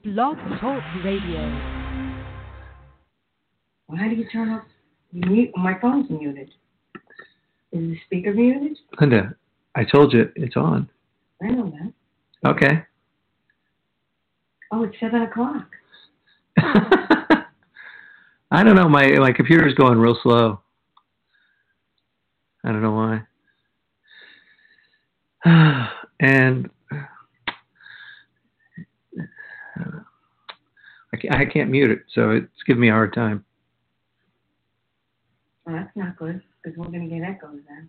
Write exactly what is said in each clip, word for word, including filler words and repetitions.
Blog Talk Radio. Well, how do you turn off? You mute. My phone's muted. Is the speaker muted? Linda, I told you it's on. I know that. Okay. Oh, it's seven o'clock. I don't know. My my computer's going real slow. I don't know why. And I can't, I can't mute it, so it's giving me a hard time. Well, that's not good, because we're going to get echoes then.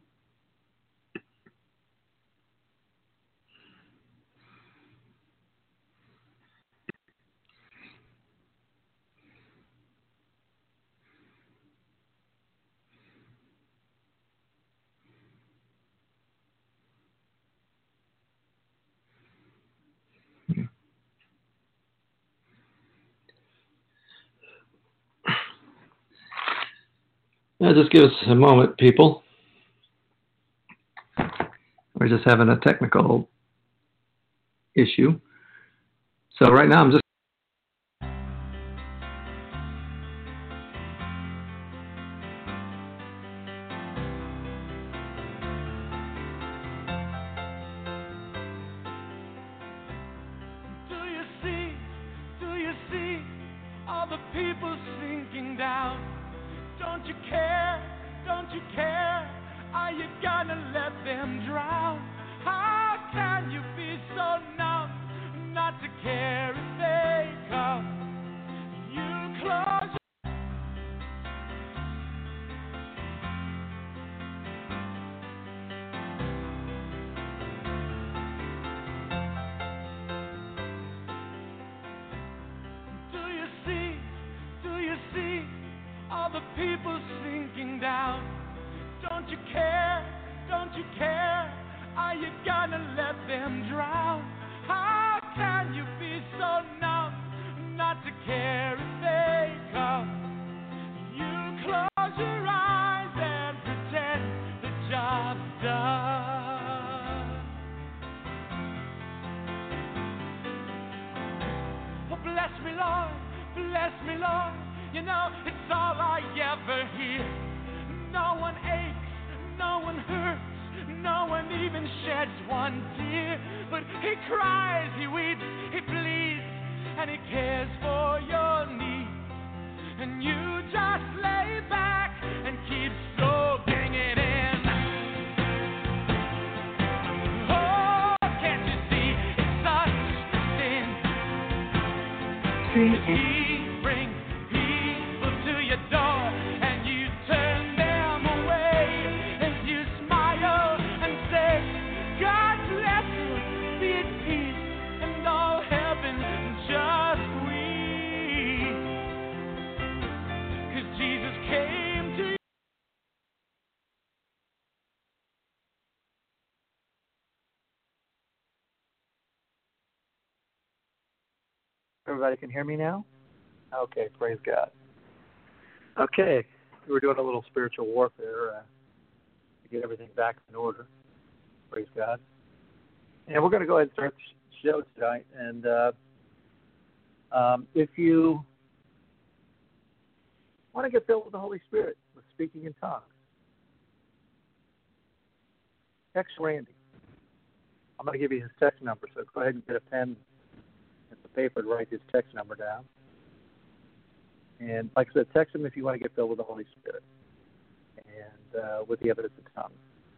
Now, just give us a moment, people. We're just having a technical issue. So right now I'm just Do you see, do you see all the people sinking down? Don't you care, don't you care? Are you gonna let them drown? How can you be so numb not to care if they come? You close your Do you see, do you see all the people sinking down? Don't you care, don't you care? Are you gonna let them drown? How can you be so numb not to care if they come? You close your eyes and pretend the job's done. Oh, bless me, Lord, bless me, Lord. You know, it's all I ever hear. No one aches, no one hurts, no one even sheds one tear. But he cries, he weeps, he bleeds, and he cares for your needs. And you just lay back and keep soaking it in. Oh, can't you see it's such a sin? Three. He brings people to your door and you turn them away as you smile and say, God bless you, be at peace, and all heaven just weep. 'Cause Jesus came to you. Everybody can hear me now? Okay, praise God. Okay, we're doing a little spiritual warfare uh, to get everything back in order. Praise God. And we're going to go ahead and start the show tonight. And uh, um, if you want to get filled with the Holy Spirit with speaking in tongues, text Randy. I'm going to give you his text number, so go ahead and get a pen and some paper to write his text number down. And like I said, text him if you want to get filled with the Holy Spirit and uh, with the evidence of tongues.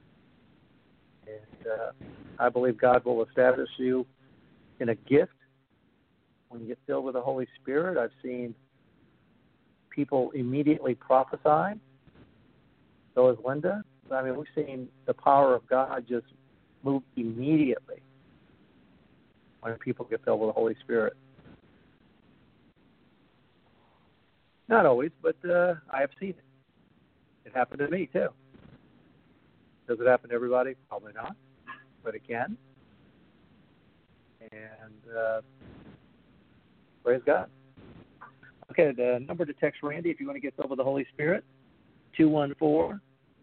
And uh, I believe God will establish you in a gift when you get filled with the Holy Spirit. I've seen people immediately prophesy. So has Linda. I mean, we've seen the power of God just move immediately when people get filled with the Holy Spirit. Not always, but uh, I have seen it. It happened to me, too. Does it happen to everybody? Probably not, but it can. And uh, praise God. Okay, the number to text Randy if you want to get filled with the Holy Spirit, two one four,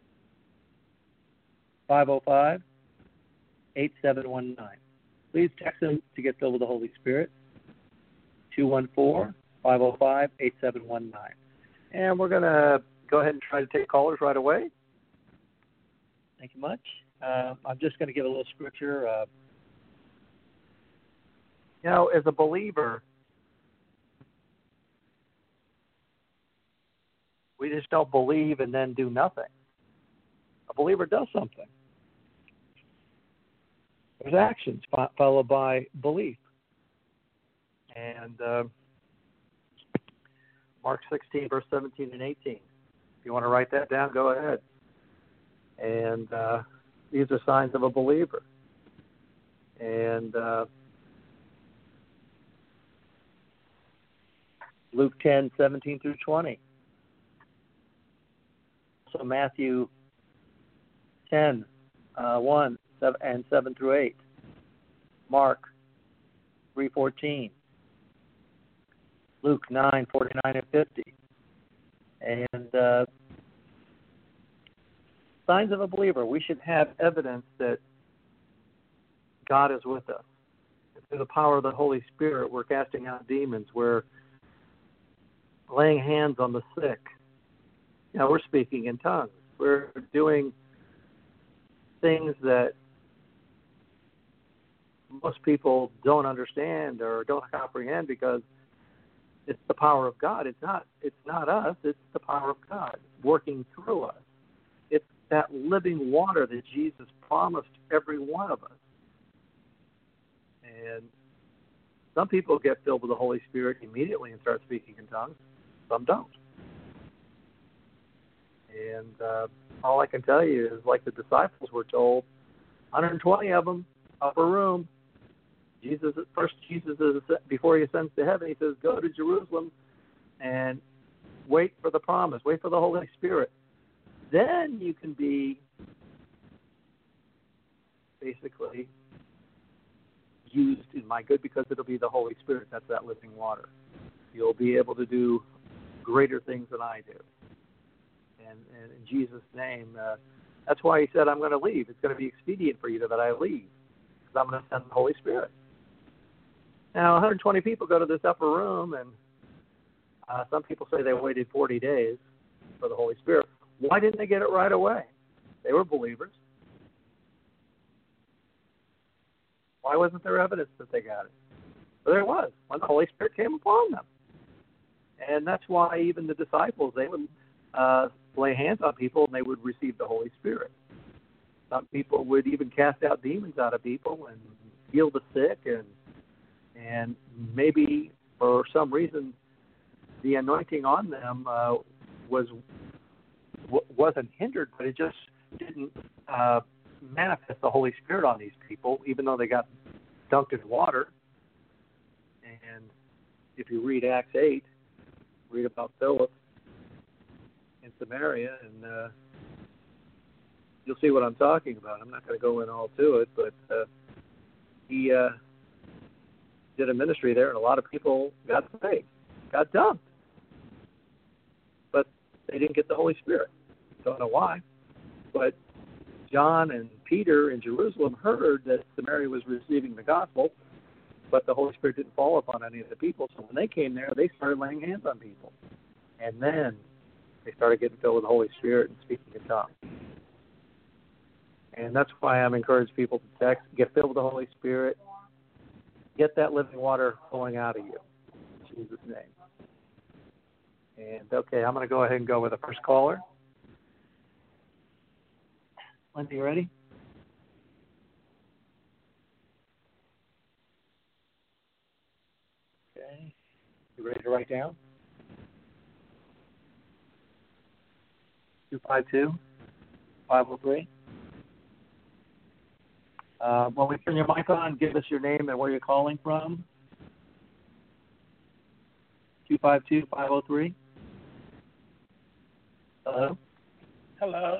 five oh five, eight seven one nine. Please text him to get filled with the Holy Spirit, two one four, five oh five, eight seven one nine. And we're going to go ahead and try to take callers right away. Thank you much. Uh, I'm just going to give a little scripture. Uh, you know, as a believer, we just don't believe and then do nothing. A believer does something. There's actions followed by belief. And uh, Mark sixteen, verse seventeen and eighteen. If you want to write that down, go ahead. And uh, these are signs of a believer. And uh, Luke ten, seventeen through twenty. So Matthew ten, uh, one seven, and seven through eight. Mark three fourteen. Luke nine forty-nine and fifty. And uh, signs of a believer. We should have evidence that God is with us. Through the power of the Holy Spirit, we're casting out demons. We're laying hands on the sick. You know, we're speaking in tongues. We're doing things that most people don't understand or don't comprehend because it's the power of God. It's not it's not us, it's the power of God working through us. It's that living water that Jesus promised every one of us. And some people get filled with the Holy Spirit immediately and start speaking in tongues. Some don't. And uh, all I can tell you is, like the disciples were told, one hundred twenty of them, upper room. Jesus, first Jesus, is, before he ascends to heaven, he says, go to Jerusalem and wait for the promise, wait for the Holy Spirit. Then you can be basically used in my good because it'll be the Holy Spirit. That's that living water. You'll be able to do greater things than I do. And, and in Jesus' name, uh, that's why he said, I'm going to leave. It's going to be expedient for you that I leave because I'm going to send the Holy Spirit. Now, one hundred twenty people go to this upper room, and uh, some people say they waited forty days for the Holy Spirit. Why didn't they get it right away? They were believers. Why wasn't there evidence that they got it? Well, there was, when the Holy Spirit came upon them. And that's why even the disciples, they would uh, lay hands on people and they would receive the Holy Spirit. Some people would even cast out demons out of people and heal the sick, and and maybe for some reason the anointing on them uh, was w- wasn't hindered, but it just didn't uh, manifest the Holy Spirit on these people, even though they got dunked in water. And if you read Acts eight, read about Philip in Samaria, and uh, you'll see what I'm talking about. I'm not going to go in all to it, but uh, he uh, did a ministry there, and a lot of people got saved, got dunked. But they didn't get the Holy Spirit. Don't know why. But John and Peter in Jerusalem heard that Samaria was receiving the gospel, but the Holy Spirit didn't fall upon any of the people. So when they came there, they started laying hands on people. And then they started getting filled with the Holy Spirit and speaking in tongues. And that's why I'm encouraging people to text, get filled with the Holy Spirit, get that living water flowing out of you. In Jesus' name. And, okay, I'm going to go ahead and go with the first caller. Lindsay, you ready? Okay. You ready to write down? two five two, five oh three. Uh, when we turn your mic on, give us your name and where you're calling from. two five two, five oh three. Hello? Hello.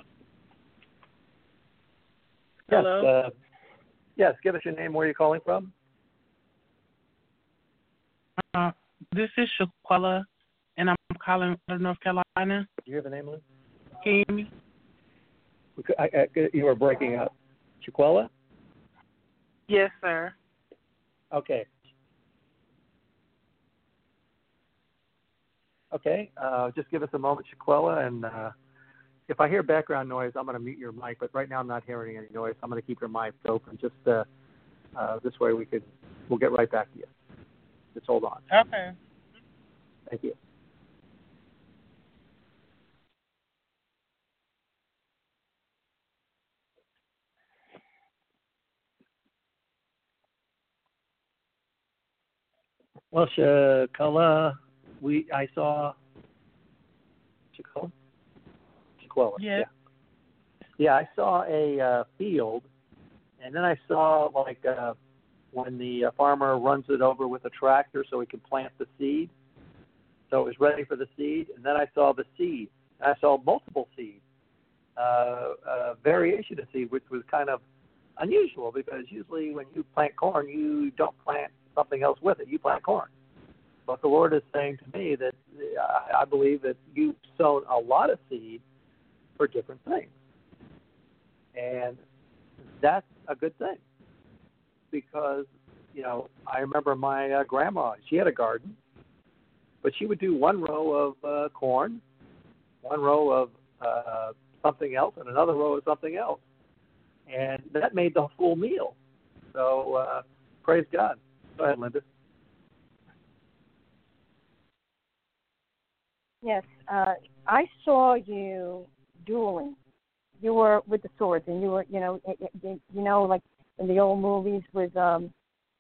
Yes, Hello. uh, yes, give us your name, where you're calling from. Uh, this is Shaquella, and I'm calling from North Carolina. Do you have a name, Liz? Can you hear me? I, I, you were breaking up. Shaquella? Yes, sir. Okay. Okay, uh, just give us a moment, Shaquella, and uh, if I hear background noise, I'm going to mute your mic. But right now, I'm not hearing any noise. I'm going to keep your mic open. Just uh, uh, this way, we could we'll get right back to you. Just hold on. Okay. Thank you. Well, Shaquella, we I saw Shaquella. Shaquella. Yeah. Yeah. Yeah, I saw a uh, field, and then I saw like uh, when the uh, farmer runs it over with a tractor so he can plant the seed. So it was ready for the seed, and then I saw the seed. I saw multiple seeds, uh, uh, variation of seed, which was kind of unusual because usually when you plant corn, you don't plant something else with it. You plant corn. But the Lord is saying to me that uh, I believe that you've sown a lot of seed for different things. And that's a good thing because, you know, I remember my uh, grandma, she had a garden, but she would do one row of uh, corn, one row of uh, something else, and another row of something else. And that made the full meal. So uh, praise God. Go ahead, Linda. Yes, uh, I saw you dueling. You were with the swords, and you were, you know, you know, like in the old movies with um,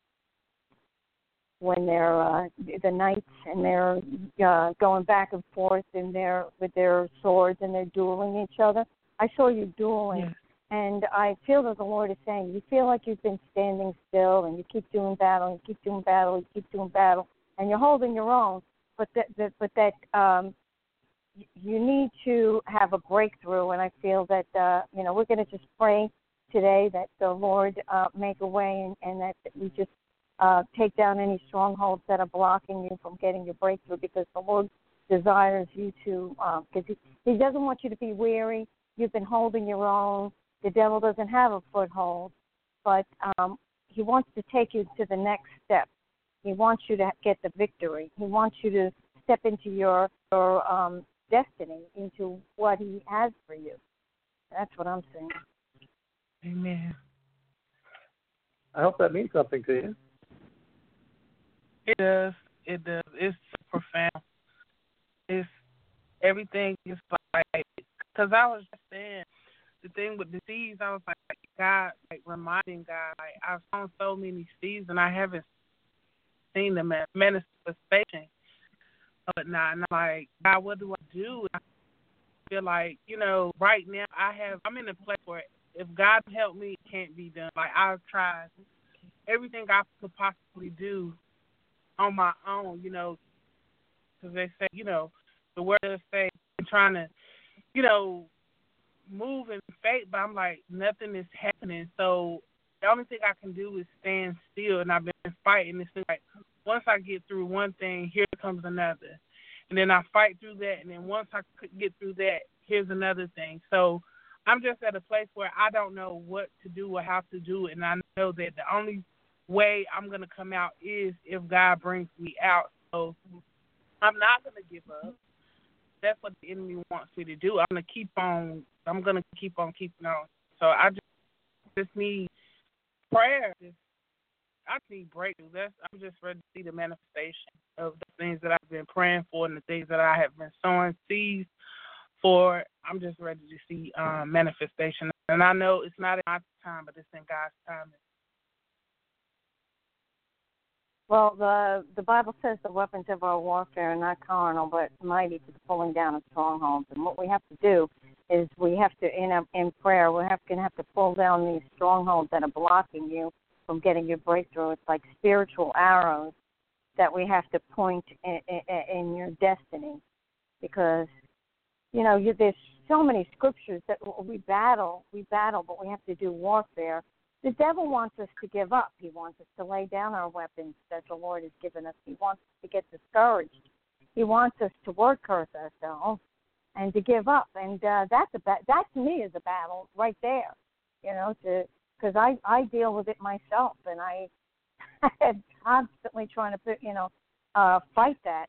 when they're uh, the knights and they're uh, going back and forth in their with their swords and they're dueling each other. I saw you dueling, Yes. and I feel that the Lord is saying, you feel like you've been standing still, and you keep doing battle, and you keep doing battle, you keep doing battle, and you're holding your own, but that, that but that. Um, You need to have a breakthrough, and I feel that, uh, you know, we're going to just pray today that the Lord uh, make a way and, and that we just uh, take down any strongholds that are blocking you from getting your breakthrough because the Lord desires you to, because uh, he, he doesn't want you to be weary. You've been holding your own. The devil doesn't have a foothold, but um, he wants to take you to the next step. He wants you to get the victory. He wants you to step into your, your um, destiny, into what he has for you. That's what I'm saying. Amen. I hope that means something to you. It does. It does. It's so profound. It's everything is like, because I was just saying, the thing with the seeds, I was like, God, like reminding God, like I've sown so many seeds and I haven't seen the manifestation of it now. And I'm like, God, what do I do? I feel like, you know, right now I have, I'm in a place where if God help me, it can't be done. Like I've tried everything I could possibly do on my own, you know, because they say, you know, the word does say, I'm trying to, you know, move in faith, but I'm like, nothing is happening. So the only thing I can do is stand still, and I've been fighting. It's like once I get through one thing, here comes another. And then I fight through that, and then once I get through that, here's another thing. So I'm just at a place where I don't know what to do or how to do it, and I know that the only way I'm going to come out is if God brings me out. So I'm not going to give up. That's what the enemy wants me to do. I'm going to keep on, I'm going to keep on keeping on. So I just, just need prayer. Just, I need breakthrough. That's, I'm just ready to see the manifestation of the things that I've been praying for and the things that I have been sowing seeds for. I'm just ready to see um, manifestation. And I know it's not in my time, but it's in God's time. Well, the the Bible says the weapons of our warfare are not carnal, but mighty to the pulling down of strongholds. And what we have to do is we have to, in a, in prayer, we're going to have to pull down these strongholds that are blocking you from getting your breakthrough. It's like spiritual arrows that we have to point in, in, in your destiny, because you know you, there's so many scriptures that we battle, we battle, but we have to do warfare. The devil wants us to give up. He wants us to lay down our weapons that the Lord has given us. He wants us to get discouraged. He wants us to word curse ourselves and to give up. And uh, that's a ba- that to me is a battle right there, you know, to because I, I deal with it myself, and I am constantly trying to put, you know uh, fight that.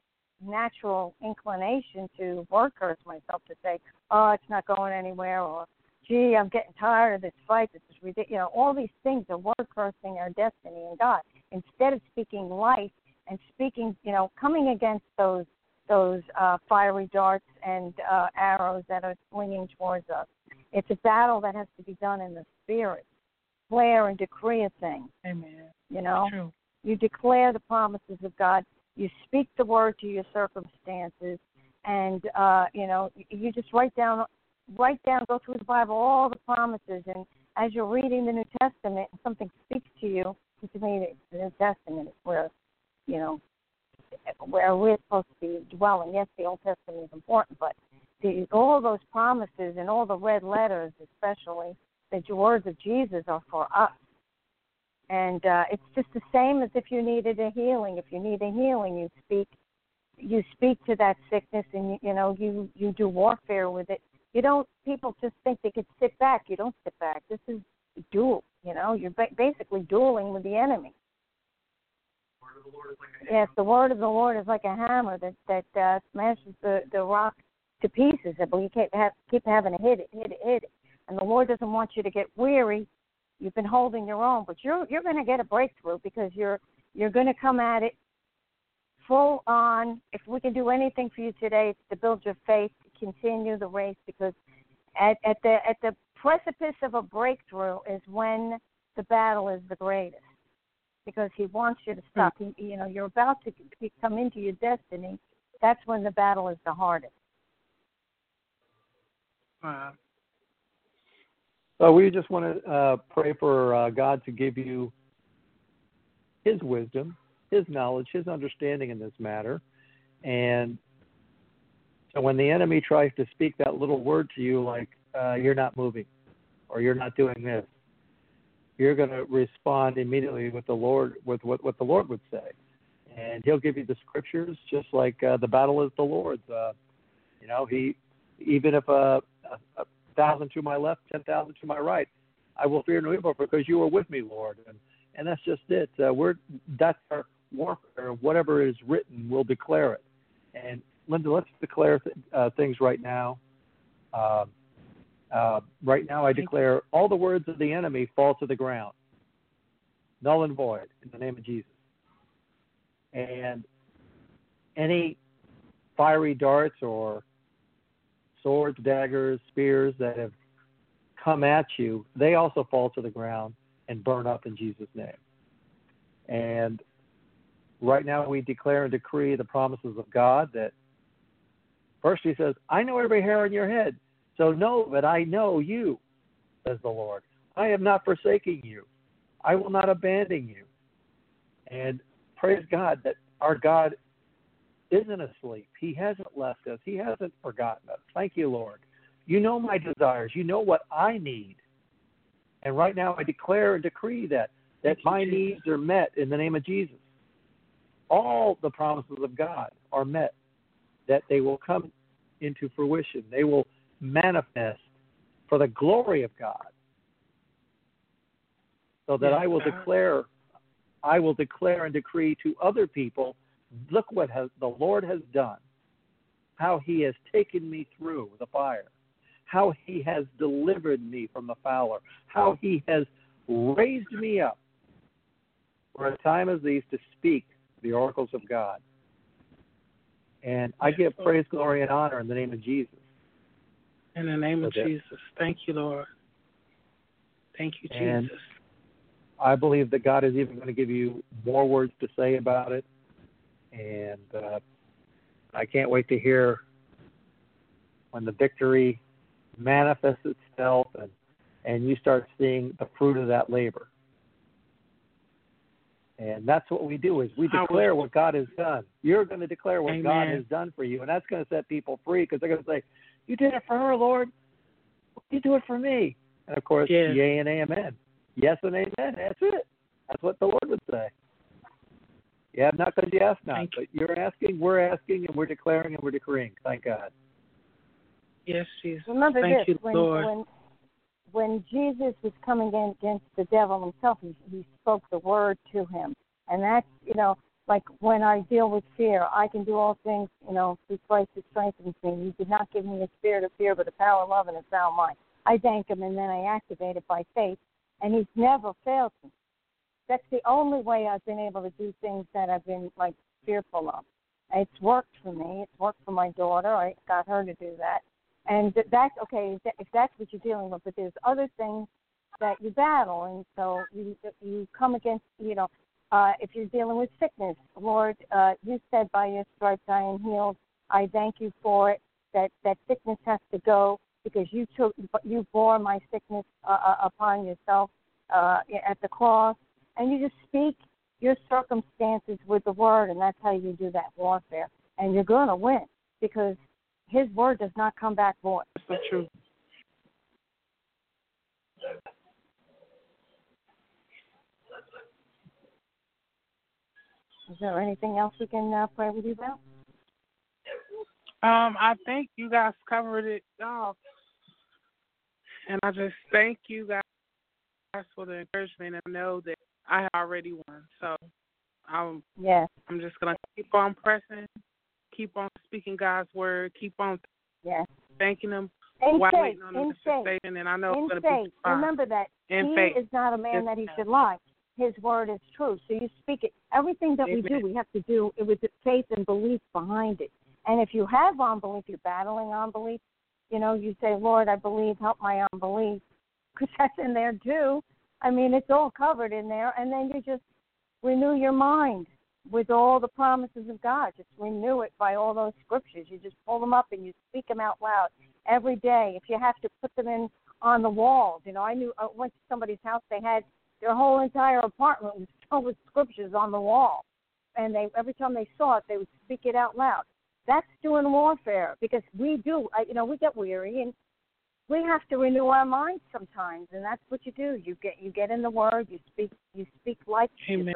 natural inclination to word curse myself, to say, oh, it's not going anywhere, or gee, I'm getting tired of this fight. This is ridiculous. You know, all these things are word cursing our destiny in God. Instead of speaking life and speaking, you know, coming against those those uh, fiery darts and uh, arrows that are swinging towards us. It's a battle that has to be done in the spirit. Declare and decree a thing. Amen. You know, True. You declare the promises of God. You speak the word to your circumstances, and uh, you know, you just write down, write down, go through the Bible, all the promises, and as you're reading the New Testament, and something speaks to you. To me, the New Testament is where, you know, where we're supposed to be dwelling. Yes, the Old Testament is important, but the, all those promises and all the red letters, especially the words of Jesus, are for us. And uh, it's just the same as if you needed a healing. If you need a healing, you speak, you speak to that sickness, and you, you know you you do warfare with it. You don't. People just think they could sit back. You don't sit back. This is duel. You know, you're ba- basically dueling with the enemy. Yes, the word of the Lord is like a hammer that that uh, smashes the, the rock to pieces. But you can't have, keep having to hit it, hit it, hit it. And the Lord doesn't want you to get weary. You've been holding your own, but you're you're going to get a breakthrough because you're you're going to come at it full on. If we can do anything for you today, it's to build your faith, to continue the race, because at, at the at the precipice of a breakthrough is when the battle is the greatest. Because he wants you to stop. He, you know, you're about to come into your destiny. That's when the battle is the hardest. Wow. So we just want to uh, pray for uh, God to give you his wisdom, his knowledge, his understanding in this matter. And so when the enemy tries to speak that little word to you like uh, you're not moving or you're not doing this, you're going to respond immediately with the Lord, with what, what the Lord would say. And he'll give you the scriptures, just like uh, the battle is the Lord's. Uh, you know, he, even if a, a, a thousand to my left, ten thousand to my right, I will fear no evil because you are with me, Lord. And and that's just it. Uh, we're that's our warfare. Whatever is written, we'll declare it. And Linda, let's declare th- uh, things right now. Uh, Uh, right now, I declare all the words of the enemy fall to the ground, null and void, in the name of Jesus. And any fiery darts or swords, daggers, spears that have come at you, they also fall to the ground and burn up in Jesus' name. And right now, we declare and decree the promises of God that first he says, I know every hair on your head. So know that I know you, says the Lord. I am not forsaking you. I will not abandon you. And praise God that our God isn't asleep. He hasn't left us. He hasn't forgotten us. Thank you, Lord. You know my desires. You know what I need. And right now I declare and decree that, that my needs are met in the name of Jesus. All the promises of God are met, that they will come into fruition. They will manifest for the glory of God, so that yes, I will God. declare, I will declare and decree to other people, look what has, the Lord has done, how he has taken me through the fire, how he has delivered me from the fowler, how he has raised me up for a time as these to speak the oracles of God. And I give praise, glory, and honor in the name of Jesus. In the name of Okay. Jesus. Thank you, Lord. Thank you, And Jesus. I believe that God is even going to give you more words to say about it. And uh, I can't wait to hear when the victory manifests itself and, and you start seeing the fruit of that labor. And that's what we do, is we declare what God has done. You're going to declare what Amen. God has done for you, and that's going to set people free, because they're going to say, you did it for her, Lord. You do it for me. And, of course, yes. yea and amen. Yes and amen. That's it. That's what the Lord would say. You have not because you ask not. Thank but you're asking, we're asking, and we're declaring, and we're decreeing. Thank God. Yes, Jesus. Remember Thank this, you, when, Lord. when when Jesus was coming against the devil himself, he, he spoke the word to him. And that's, you know, like when I deal with fear, I can do all things, you know, through Christ who strengthens me. You did not give me a spirit of fear, but a power, love, and a sound mind. I thank him, and then I activate it by faith, and he's never failed me. That's the only way I've been able to do things that I've been, like, fearful of. It's worked for me. It's worked for my daughter. I got her to do that. And that's, okay, if that's what you're dealing with, but there's other things that you battle, and so you you come against, you know, uh, if you're dealing with sickness, Lord, uh, you said by your stripes I am healed. I thank you for it, that, that sickness has to go because you took, you bore my sickness uh, upon yourself uh, at the cross, and you just speak your circumstances with the word, and that's how you do that warfare. And you're going to win because his word does not come back void. That's so true. Is there anything else we can uh, pray with you about? Um, I think you guys covered it all. And I just thank you guys for the encouragement. I know that I already won. So I'm, yes. I'm just going to keep on pressing, keep on speaking God's word, keep on yes. thanking him in while faith, waiting on the in manifestation. And I know in it's going to be fine. Remember that in he faith. is not a man yes. that he should lie. His word is true. So you speak it. Everything that Amen. we do, we have to do it with the faith and belief behind it. And if you have unbelief, you're battling unbelief, you know, you say, Lord, I believe, help my unbelief, because that's in there too. I mean, it's all covered in there. And then you just renew your mind with all the promises of God. Just renew it by all those scriptures. You just pull them up and you speak them out loud every day. If you have to put them in on the walls, you know, I knew I went to somebody's house, they had their whole entire apartment was filled with scriptures on the wall. And they every time they saw it, they would speak it out loud. That's doing warfare because we do, you know, we get weary and we have to renew our minds sometimes, and that's what you do. You get you get in the Word, you speak you speak life. Amen.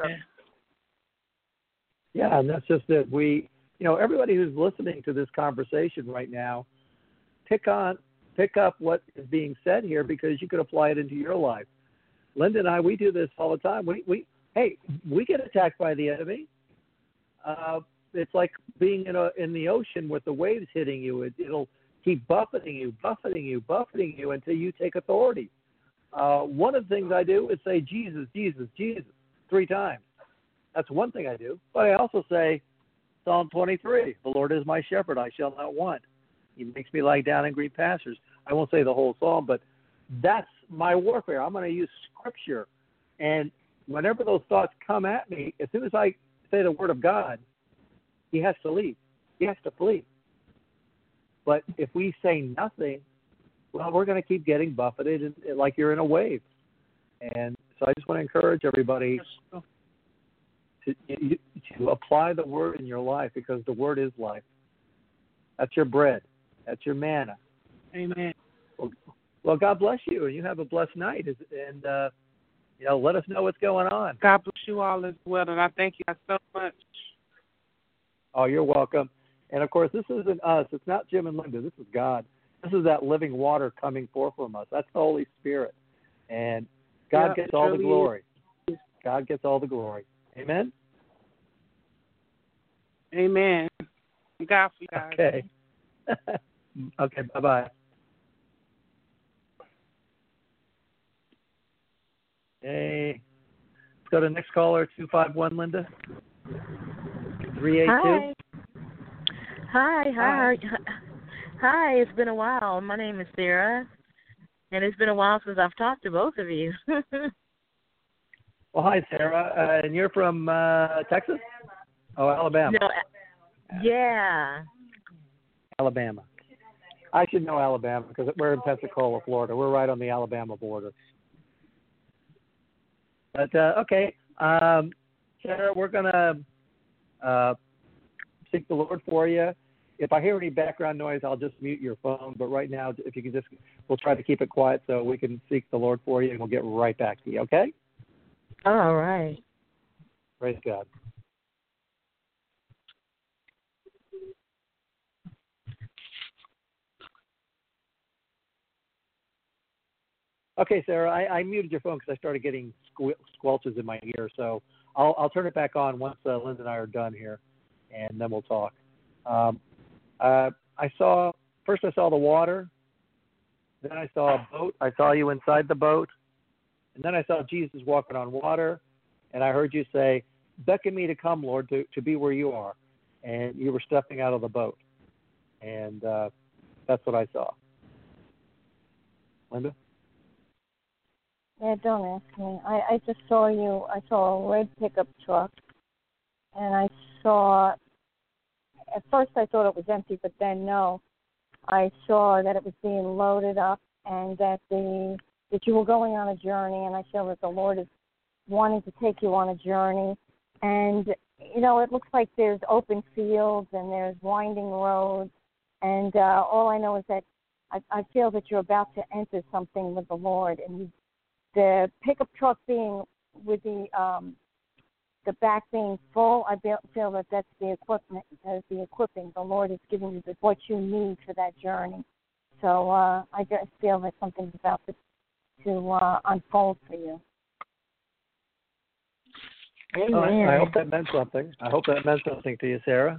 Yeah, and that's just it. We, you know, everybody who's listening to this conversation right now, pick on, pick up what is being said here because you could apply it into your life. Linda and I, we do this all the time. We, we, hey, we get attacked by the enemy. Uh, it's like being in a in the ocean with the waves hitting you. It, it'll keep buffeting you, buffeting you, buffeting you until you take authority. Uh, one of the things I do is say Jesus, Jesus, Jesus three times. That's one thing I do. But I also say Psalm twenty-three, the Lord is my shepherd, I shall not want. He makes me lie down in green pastures. I won't say the whole psalm, but that's my warfare. I'm going to use scripture. And whenever those thoughts come at me, as soon as I say the word of God, he has to leave. He has to flee. But if we say nothing, well, we're going to keep getting buffeted and, like you're in a wave. And so I just want to encourage everybody to, to apply the word in your life because the word is life. That's your bread. That's your manna. Amen. Well, well God bless you, and you have a blessed night. And, uh, you know, let us know what's going on. God bless you all as well, and I thank you guys so much. Oh, you're welcome. And, of course, this isn't us. It's not Jim and Linda. This is God. This is that living water coming forth from us. That's the Holy Spirit. And God yeah, gets all really the glory. Is. God gets all the glory. Amen? Amen. God for you guys. Okay. Okay, bye-bye. Hey. Let's go to the next caller, two five one, Linda. three eight two. Hi. Hi, hi. Hi, it's been a while. My name is Sarah, and it's been a while since I've talked to both of you. Well, hi, Sarah. Uh, and you're from uh, Texas? Oh, Alabama. No, yeah. Alabama. I should know Alabama because we're in Pensacola, Florida. We're right on the Alabama border. But, uh, okay, um, Sarah, we're going to uh, seek the Lord for you. If I hear any background noise, I'll just mute your phone. But right now, if you can just, we'll try to keep it quiet so we can seek the Lord for you, and we'll get right back to you, okay? All right. Praise God. Okay, Sarah, I, I muted your phone because I started getting squel- squelches in my ear, so I'll I'll turn it back on once uh, Linda and I are done here, and then we'll talk. Um, uh, I saw first I saw the water, then I saw a boat. I saw you inside the boat, and then I saw Jesus walking on water, and I heard you say, "Beckon me to come, Lord, to, to be where you are," and you were stepping out of the boat, and uh, that's what I saw. Linda? Yeah, don't ask me. I, I just saw you. I saw a red pickup truck, and I saw. At first, I thought it was empty, but then no, I saw that it was being loaded up, and that the that you were going on a journey. And I feel that the Lord is wanting to take you on a journey. And you know, it looks like there's open fields and there's winding roads, and uh, all I know is that I, I feel that you're about to enter something with the Lord, and you. The pickup truck being with the um, the back being full, I feel that that's the equipment, that's the equipping. The Lord is giving you the, what you need for that journey. So uh, I just feel that something's about to to uh, unfold for you. Amen. I, I hope that meant something. I hope that meant something to you, Sarah.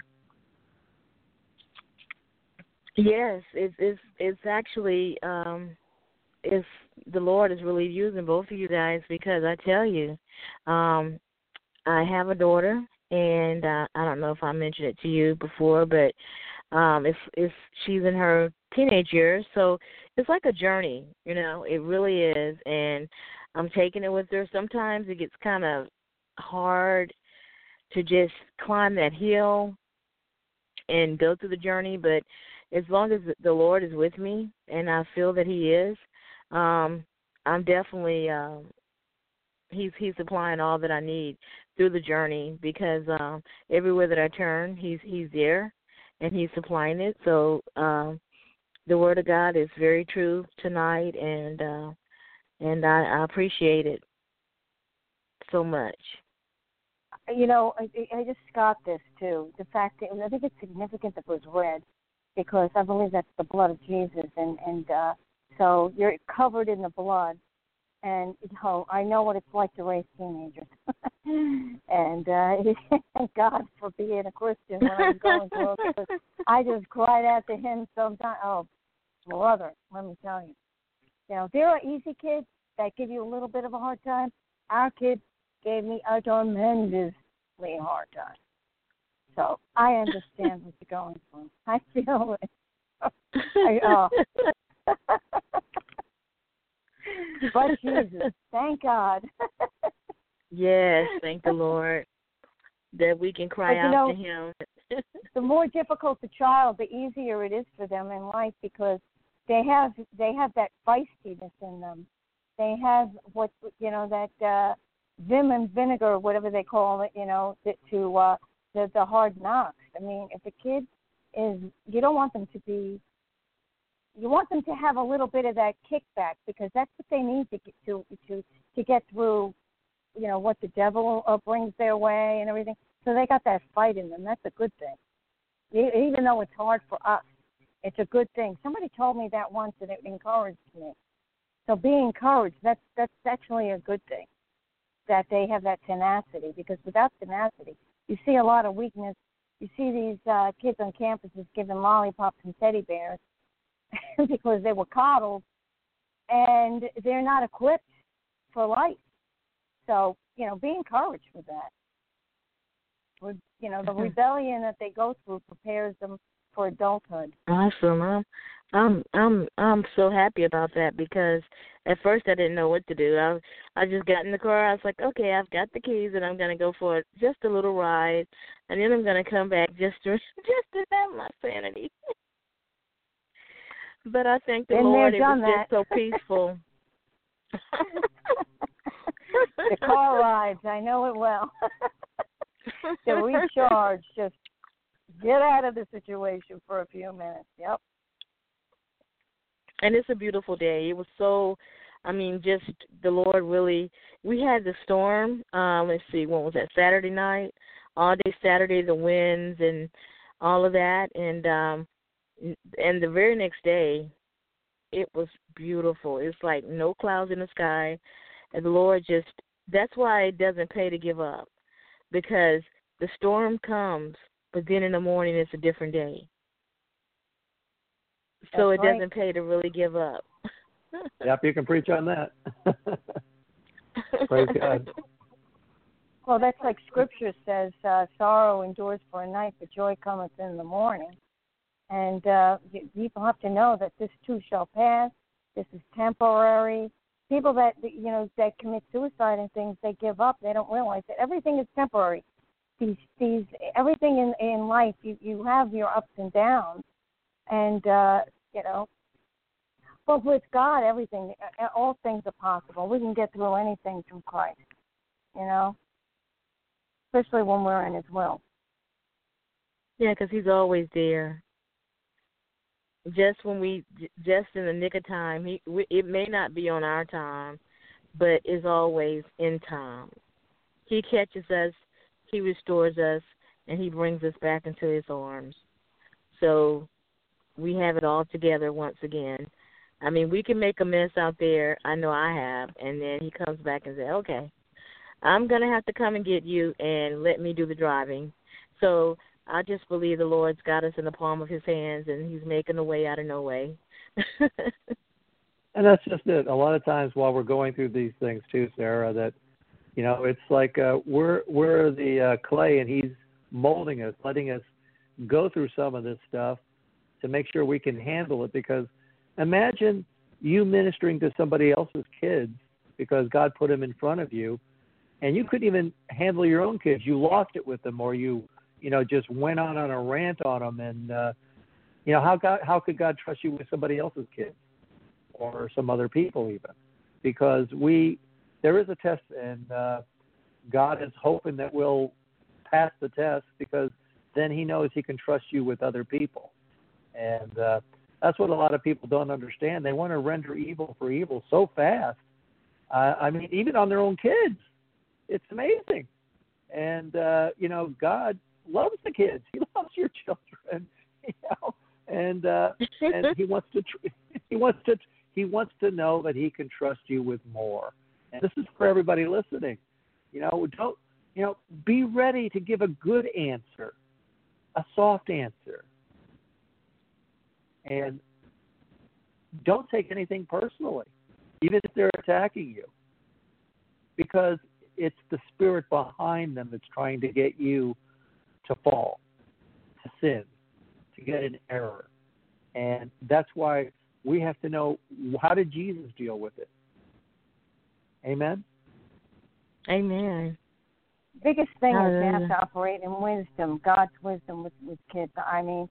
Yes, it's it's it's actually. Um, if the Lord is really using both of you guys, because I tell you, um, I have a daughter, and uh, I don't know if I mentioned it to you before, but um, if if she's in her teenage years, so it's like a journey, you know, it really is, and I'm taking it with her. Sometimes it gets kind of hard to just climb that hill and go through the journey, but as long as the Lord is with me, and I feel that He is, Um, I'm definitely um, he's he's supplying all that I need through the journey, because um, everywhere that I turn, he's he's there, and he's supplying it. So um, the Word of God is very true tonight, and uh, and I, I appreciate it so much. You know, I, I just got this too. The fact that I think it's significant that it was red, because I believe that's the blood of Jesus, and and. Uh, So you're covered in the blood, and you know, I know what it's like to raise teenagers. and uh, thank God for being a Christian when I was going through it, because I just cried out to Him sometimes. Oh, brother, let me tell you. You know, there are easy kids that give you a little bit of a hard time. Our kids gave me a tremendously hard time. So I understand what you're going through. I feel it. I, oh. But Jesus, thank God. Yes, thank the Lord that we can cry but, out know, to Him. The more difficult the child, the easier it is for them in life, because they have they have that feistiness in them. They have what you know that uh, vim and vinegar, whatever they call it, you know, that to uh, the the hard knocks. I mean, if a kid is, you don't want them to be. You want them to have a little bit of that kickback, because that's what they need to get to to to get through, you know, what the devil uh, brings their way and everything. So they got that fight in them. That's a good thing. Even though it's hard for us, it's a good thing. Somebody told me that once, and it encouraged me. So be encouraged. That's that's actually a good thing, that they have that tenacity, because without tenacity, you see a lot of weakness. You see these uh, kids on campuses giving lollipops and teddy bears because they were coddled, and they're not equipped for life. So, you know, be encouraged with that. With, you know, the rebellion that they go through prepares them for adulthood. Awesome. I'm, I'm, I'm, I'm so happy about that, because at first I didn't know what to do. I, I just got in the car. I was like, okay, I've got the keys, and I'm going to go for just a little ride, and then I'm going to come back just to, just to have my sanity. But I thank the Been Lord. there, it was done just so peaceful. The car rides, I know it well. To recharge, just get out of the situation for a few minutes. Yep. And it's a beautiful day. It was so, I mean, just the Lord really, we had the storm, um, let's see, when was that, Saturday night? All day Saturday, the winds and all of that. And, um, and the very next day, it was beautiful. It's like no clouds in the sky. And the Lord just, that's why it doesn't pay to give up. because the storm comes, but then in the morning it's a different day. So That's it right. doesn't pay to really give up. Yep, you can preach on that. Praise God. Well, that's like Scripture says, uh, sorrow endures for a night, but joy cometh in the morning. And uh, people have to know that this too shall pass. This is temporary. People that, you know, that commit suicide and things, they give up. They don't realize that everything is temporary. These, these, everything in, in life, you, you have your ups and downs. And, uh, you know, but with God, everything, all things are possible. We can get through anything through Christ, you know, especially when we're in His will. Yeah, because He's always there. Just when we, just in the nick of time, he, we, it may not be on our time, but is always in time. He catches us, He restores us, and He brings us back into His arms. So we have it all together once again. I mean, we can make a mess out there. I know I have. And then He comes back and says, okay, I'm going to have to come and get you and let me do the driving. So I just believe the Lord's got us in the palm of His hands, and He's making a way out of no way. And that's just it. A lot of times while we're going through these things too, Sarah, that, you know, it's like uh, we're, we're the uh, clay, and He's molding us, letting us go through some of this stuff to make sure we can handle it. Because imagine you ministering to somebody else's kids because God put them in front of you, and you couldn't even handle your own kids. You lost it with them, or you, you know, just went on on a rant on them. And, uh, you know, how God, how could God trust you with somebody else's kids or some other people even? Because we, there is a test, and uh, God is hoping that we'll pass the test, because then He knows He can trust you with other people. And uh, that's what a lot of people don't understand. They want to render evil for evil so fast. Uh, I mean, even on their own kids. It's amazing. And, uh, you know, God loves the kids. He loves your children, you know, and uh, and He wants to tr- he wants to he wants to know that He can trust you with more. And this is for everybody listening. You know, don't you know? Be ready to give a good answer, a soft answer, and don't take anything personally, even if they're attacking you, because it's the spirit behind them that's trying to get you to fall, to sin, to get in error. And that's why we have to know, how did Jesus deal with it? Amen? Amen. Biggest thing is you have Hallelujah. to operate in wisdom, God's wisdom with, with kids. I mean,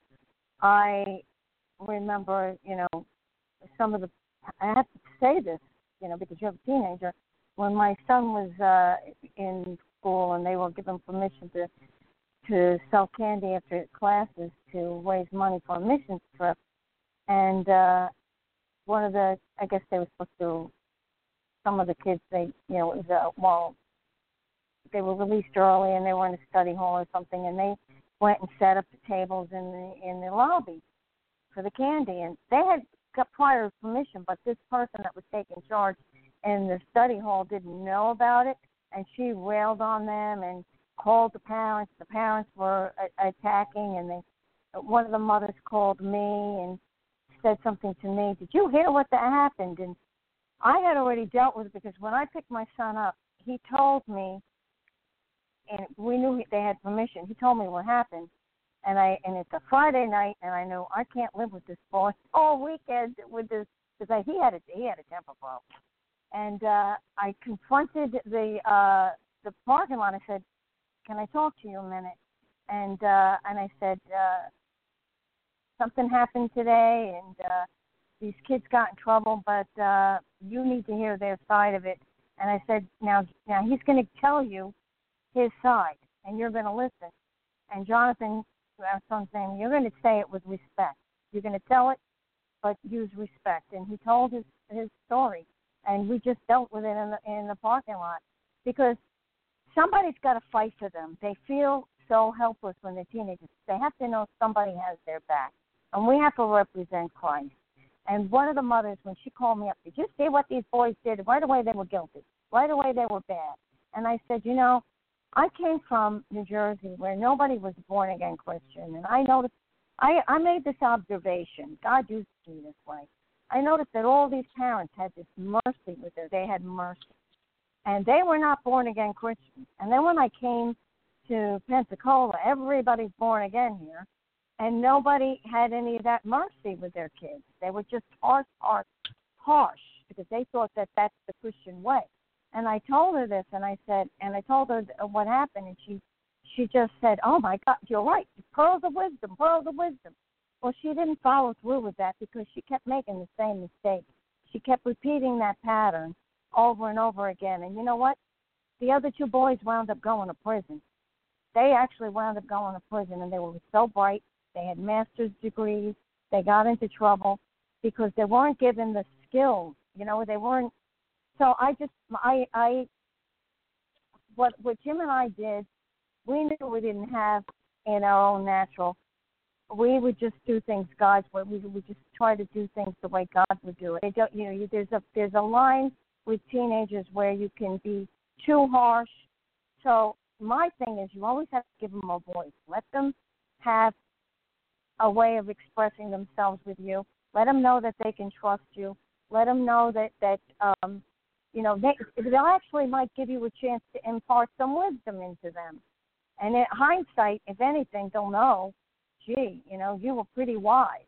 I remember, you know, some of the, I have to say this, you know, because you have a teenager. When my son was uh, in school and they were given permission to to sell candy after classes to raise money for a missions trip, and uh, one of the, I guess they were supposed to, some of the kids, they, you know, it was uh, well, they were released early and they were in a study hall or something, and they went and set up the tables in the in the lobby for the candy, and they had got prior permission, but this person that was taking charge in the study hall didn't know about it, and she railed on them and called the parents. The parents were a- attacking, and they, one of the mothers called me and said something to me. Did you hear what that happened? And I had already dealt with it, because when I picked my son up, he told me, and we knew they had permission. He told me what happened, and I and it's a Friday night, and I know I can't live with this boy all weekend with this, because he had a he had a temper problem. And uh, I confronted the uh, the parking lot. I said, "Can I talk to you a minute?" And uh, and I said, uh, "Something happened today, and uh, these kids got in trouble, but uh, you need to hear their side of it." And I said, "Now, now he's going to tell you his side, and you're going to listen." And Jonathan, our son's name, you're going to say it with respect. You're going to tell it, but use respect. And he told his his story. And we just dealt with it in the in the parking lot, because somebody's got to fight for them. They feel so helpless when they're teenagers. They have to know somebody has their back, and we have to represent Christ. And one of the mothers, when she called me up, did you see what these boys did? Right away they were guilty. Right away they were bad. And I said, you know, I came from New Jersey where nobody was born again Christian, and I noticed I I made this observation. God used me this way. I noticed that all these parents had this mercy with their they had mercy, and they were not born again Christians. And then when I came to Pensacola, everybody's born again here, and nobody had any of that mercy with their kids. They were just harsh, harsh, harsh, because they thought that that's the Christian way. And I told her this, and I said, and I told her what happened, and she, she just said, "Oh my God, you're right. Pearls of wisdom, pearls of wisdom." Well, she didn't follow through with that because she kept making the same mistake. She kept repeating that pattern over and over again. And you know what? The other two boys wound up going to prison. They actually wound up going to prison, and they were so bright. They had master's degrees. They got into trouble because they weren't given the skills. You know, they weren't. So I just, I, I, what what Jim and I did, we knew we didn't have in our own natural. We would just do things God's way. We would just try to do things the way God would do it. They don't, you know, you, there's a there's a line with teenagers where you can be too harsh. So my thing is, you always have to give them a voice. Let them have a way of expressing themselves with you. Let them know that they can trust you. Let them know that that um, you know they they'll actually might give you a chance to impart some wisdom into them. And in hindsight, if anything, they'll know, gee, you know, you were pretty wise.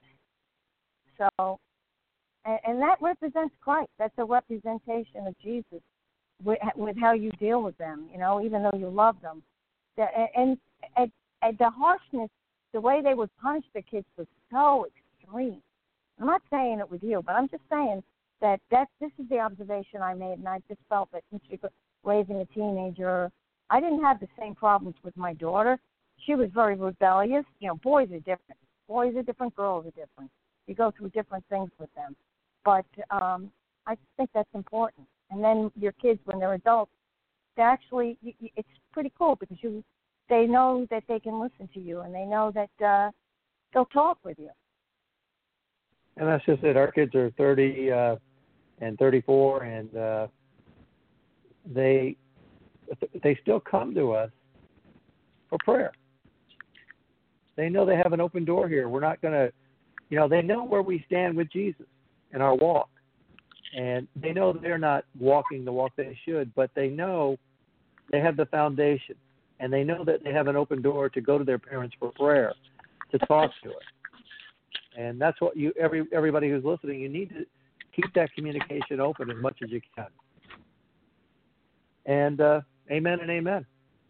So, and, and that represents Christ. That's a representation of Jesus with, with how you deal with them, you know, even though you love them. The, and, and, and the harshness, the way they would punish the kids was so extreme. I'm not saying it with you, but I'm just saying that, that this is the observation I made, and I just felt that since you're raising a teenager, I didn't have the same problems with my daughter. She was very rebellious. You know, boys are different. Boys are different. Girls are different. You go through different things with them. But um, I just think that's important. And then your kids, when they're adults, they actually, it's pretty cool because you, they know that they can listen to you, and they know that uh, they'll talk with you. And that's just it. Our kids are thirty uh, and thirty-four, and uh, they they still come to us for prayer. They know they have an open door here. We're not going to, you know, they know where we stand with Jesus in our walk. And they know they're not walking the walk they should, but they know they have the foundation. And they know that they have an open door to go to their parents for prayer, to talk to us. And that's what you, every everybody who's listening, you need to keep that communication open as much as you can. And uh, amen and amen.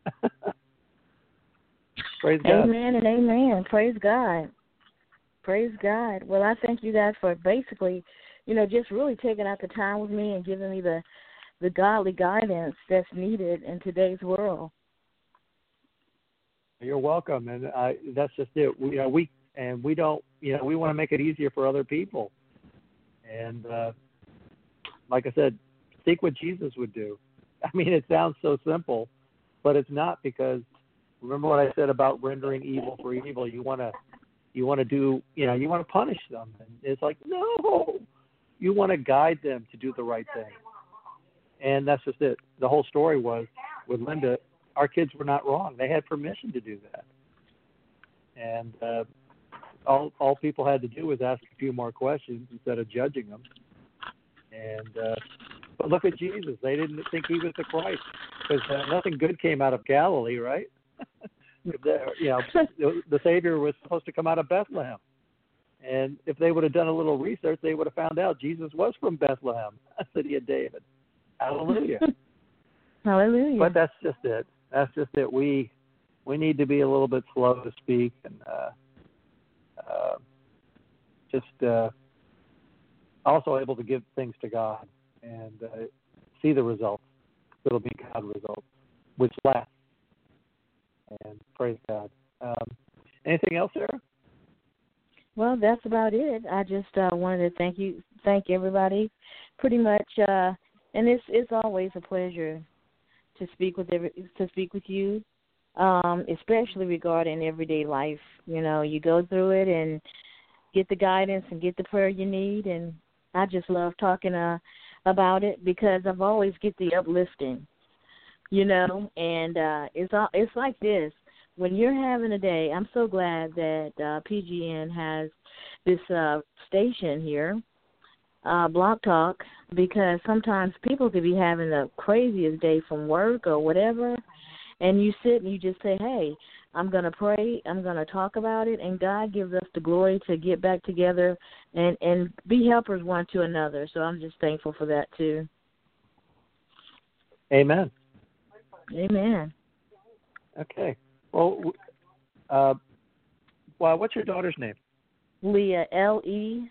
Praise God. Amen and amen. Praise God. Praise God. Well, I thank you guys for basically, you know, just really taking out the time with me and giving me the, the godly guidance that's needed in today's world. You're welcome, and I, that's just it. We, you know, we and we don't, you know, we want to make it easier for other people. And uh, like I said, seek what Jesus would do. I mean, it sounds so simple, but it's not, because remember what I said about rendering evil for evil. You want to, you want to do, you know, you want to punish them. And it's like, no, you want to guide them to do the right thing. And that's just it. The whole story was with Linda, our kids were not wrong. They had permission to do that. And uh, all all people had to do was ask a few more questions instead of judging them. And uh, but look at Jesus. They didn't think he was the Christ, because uh, nothing good came out of Galilee, right? the, you know, the, the Savior was supposed to come out of Bethlehem. And if they would have done a little research, they would have found out Jesus was from Bethlehem, a city of David. Hallelujah. Hallelujah. But that's just it. That's just it. We we need to be a little bit slow to speak, and uh, uh, just uh, also able to give things to God and uh, see the results. It'll be God results, which last. And praise God. Um, anything else, Sarah? Well, that's about it. I just uh, wanted to thank you, thank everybody, pretty much. Uh, and it's it's always a pleasure to speak with every, to speak with you, um, especially regarding everyday life. You know, you go through it and get the guidance and get the prayer you need. And I just love talking uh, about it, because I've always get the uplifting you know, and uh, it's all, it's like this. When you're having a day, I'm so glad that uh, P G N has this uh, station here, uh, Blog Talk, because sometimes people could be having the craziest day from work or whatever, and you sit and you just say, hey, I'm going to pray, I'm going to talk about it, and God gives us the glory to get back together and, and be helpers one to another. So I'm just thankful for that, too. Amen. Amen. Okay. Well, uh, well, what's your daughter's name? Leah, L E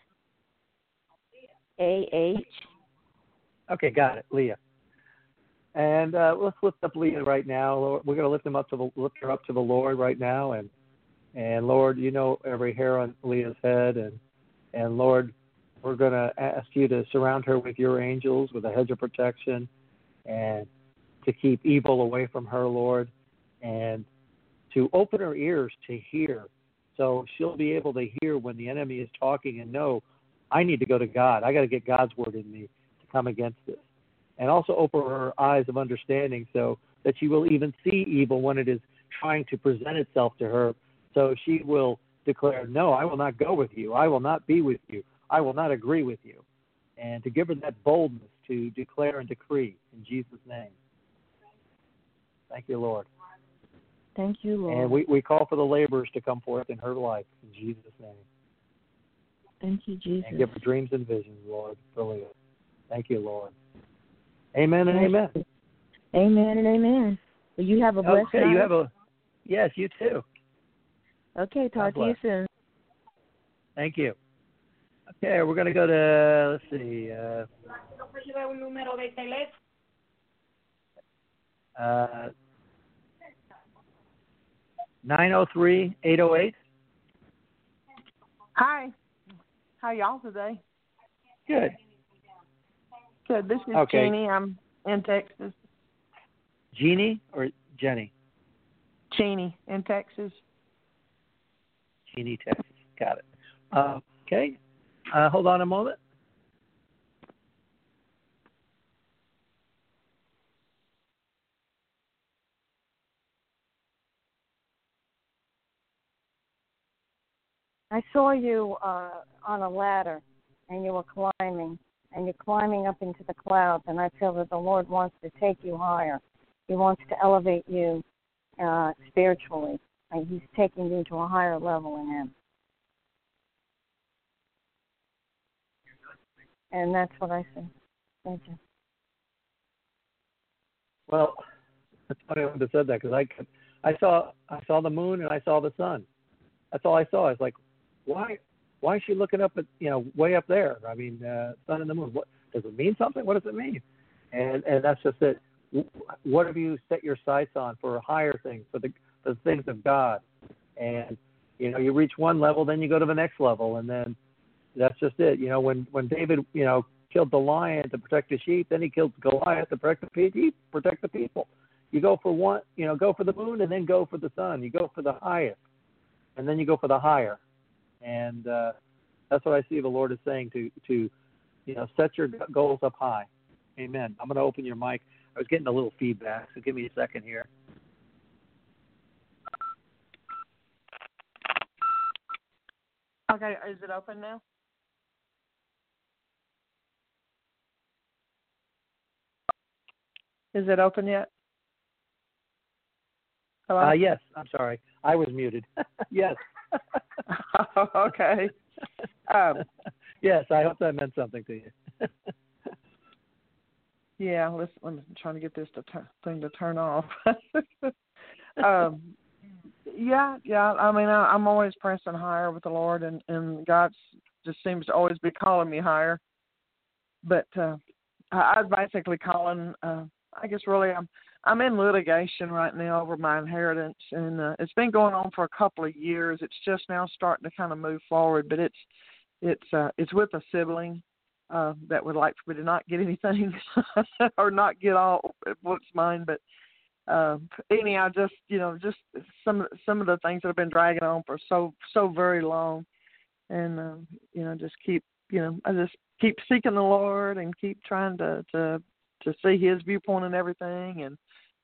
A H. Okay, got it, Leah. And uh, let's lift up Leah right now. Lord, we're going to lift him up to the, lift her up to the Lord right now, and and Lord, you know every hair on Leah's head, and and Lord, we're going to ask you to surround her with your angels, with a hedge of protection, and to keep evil away from her, Lord, and to open her ears to hear, so she'll be able to hear when the enemy is talking and know, I need to go to God. I got to get God's word in me to come against this. And also open her eyes of understanding so that she will even see evil when it is trying to present itself to her. So she will declare, no, I will not go with you. I will not be with you. I will not agree with you. And to give her that boldness to declare and decree in Jesus' name. Thank you, Lord. Thank you, Lord. And we, we call for the laborers to come forth in her life in Jesus' name. Thank you, Jesus. And give her dreams and visions, Lord, for Leah. Thank you, Lord. Amen and amen. Amen and amen. Well, you have a blessed okay, night. Okay, you have a, yes, you too. Okay, talk to you soon. Thank you. Okay, we're going to go to, let's see. Uh, uh, nine oh three, eight oh eight. Hi. How y'all today? Good. Good. This is okay. Jeannie. I'm in Texas. Jeannie or Jenny? Jeannie in Texas. Jeannie, Texas. Got it. Uh, okay. Uh, hold on a moment. I saw you uh, on a ladder, and you were climbing, and you're climbing up into the clouds, and I feel that the Lord wants to take you higher. He wants to elevate you uh, spiritually, and He's taking you to a higher level in Him. And that's what I see. Thank you. Well, that's funny I would have said that because I, I saw I saw the moon and I saw the sun. That's all I saw. I was like, why why is she looking up at, you know, way up there? I mean, uh, sun and the moon. What does it mean? Something? What does it mean? And and that's just it. What have you set your sights on for higher things, for the for the things of God? And you know, you reach one level, then you go to the next level, and then that's just it. You know, when when David, you know, killed the lion to protect the sheep, then he killed Goliath to protect the people. Protect the people. You go for one, you know, go for the moon, and then go for the sun. You go for the highest, and then you go for the higher. And uh, that's what I see the Lord is saying to to, you know, set your goals up high. Amen. I'm going to open your mic. I was getting a little feedback, so give me a second here. Okay, is it open now? Is it open yet? Hello? Uh, yes, I'm sorry. I was muted. Yes. Okay. Um, yes, I hope that meant something to you. Yeah, listen, I'm trying to get this to t- thing to turn off. um, yeah, yeah. I mean, I, I'm always pressing higher with the Lord, and, and God just seems to always be calling me higher. But uh, I, I was basically calling. Uh, I guess really, I'm I'm in litigation right now over my inheritance, and uh, it's been going on for a couple of years. It's just now starting to kind of move forward, but it's it's uh, it's with a sibling. Uh, that would like for me to not get anything or not get all what's mine. But uh, anyhow, just you know, just some some of the things that have been dragging on for so so very long, and uh, you know, just keep you know, I just keep seeking the Lord and keep trying to to to see His viewpoint and everything, and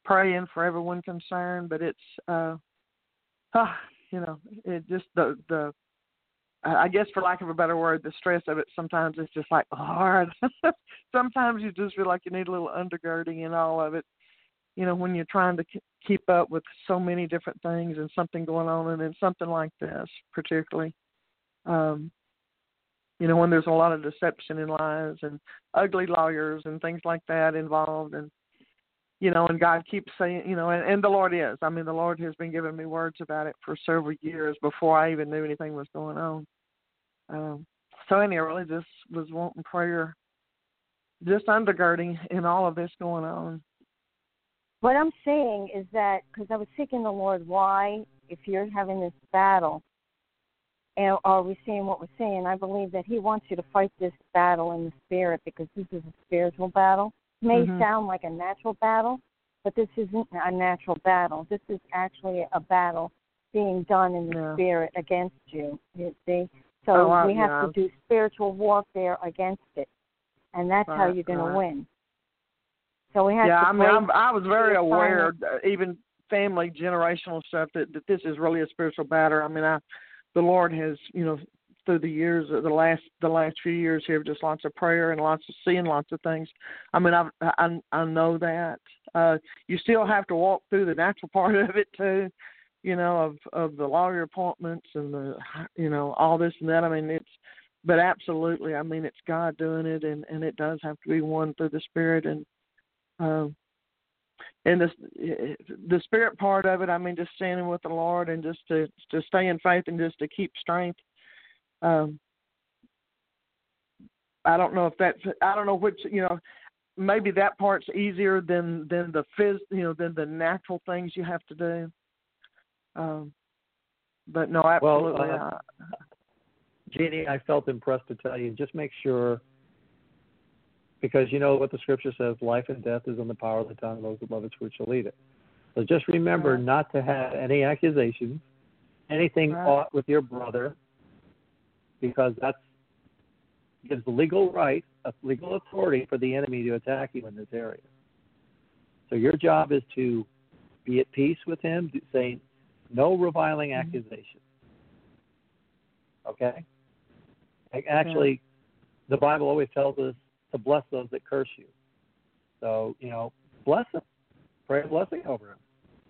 praying for everyone concerned, but it's, uh, uh, you know, it just the the. I guess, for lack of a better word, the stress of it sometimes is just like hard. Sometimes you just feel like you need a little undergirding in all of it. You know, when you're trying to keep up with so many different things and something going on, and then something like this, particularly. Um, you know, when there's a lot of deception and lies and ugly lawyers and things like that involved, and you know, and God keeps saying, you know, and, and the Lord is. I mean, the Lord has been giving me words about it for several years before I even knew anything was going on. Um, so anyway, I really just was wanting prayer, just undergirding in all of this going on. What I'm saying is that, because I was seeking the Lord, why, if you're having this battle, and are we seeing what we're seeing, I believe that he wants you to fight this battle in the spirit, because this is a spiritual battle. It may mm-hmm. sound like a natural battle, but this isn't a natural battle. This is actually a battle being done in the yeah. spirit against you, you see. So oh, wow, we have yeah. to do spiritual warfare against it, and that's right, how you're going right. to win. So we have yeah, to. I mean, I'm, I was very aware, uh, even family generational stuff, that, that this is really a spiritual battle. I mean, I, the Lord has, you know, through the years, the last the last few years here, just lots of prayer and lots of seeing lots of things. I mean, I I, I know that. Uh, you still have to walk through the natural part of it too. You know, of, of the lawyer appointments and the, you know, all this and that. I mean, it's, but absolutely, I mean, it's God doing it, and, and it does have to be won through the Spirit. And, um, and the, the Spirit part of it, I mean, just standing with the Lord and just to, to stay in faith and just to keep strength. Um, I don't know if that's, I don't know which, you know, maybe that part's easier than, than the phys, you know, than the natural things you have to do. Um, but no, absolutely. Well, uh, Jeannie, I felt impressed to tell you, just make sure, because you know what the scripture says, life and death is in the power of the tongue, those that love its fruit shall eat it. So just remember right. not to have any accusations, anything right. aught with your brother, because that gives the legal right, a legal authority for the enemy to attack you in this area. So your job is to be at peace with him, saying, no reviling accusation. Okay? Actually, yeah. the Bible always tells us to bless those that curse you. So, you know, bless them. Pray a blessing over them.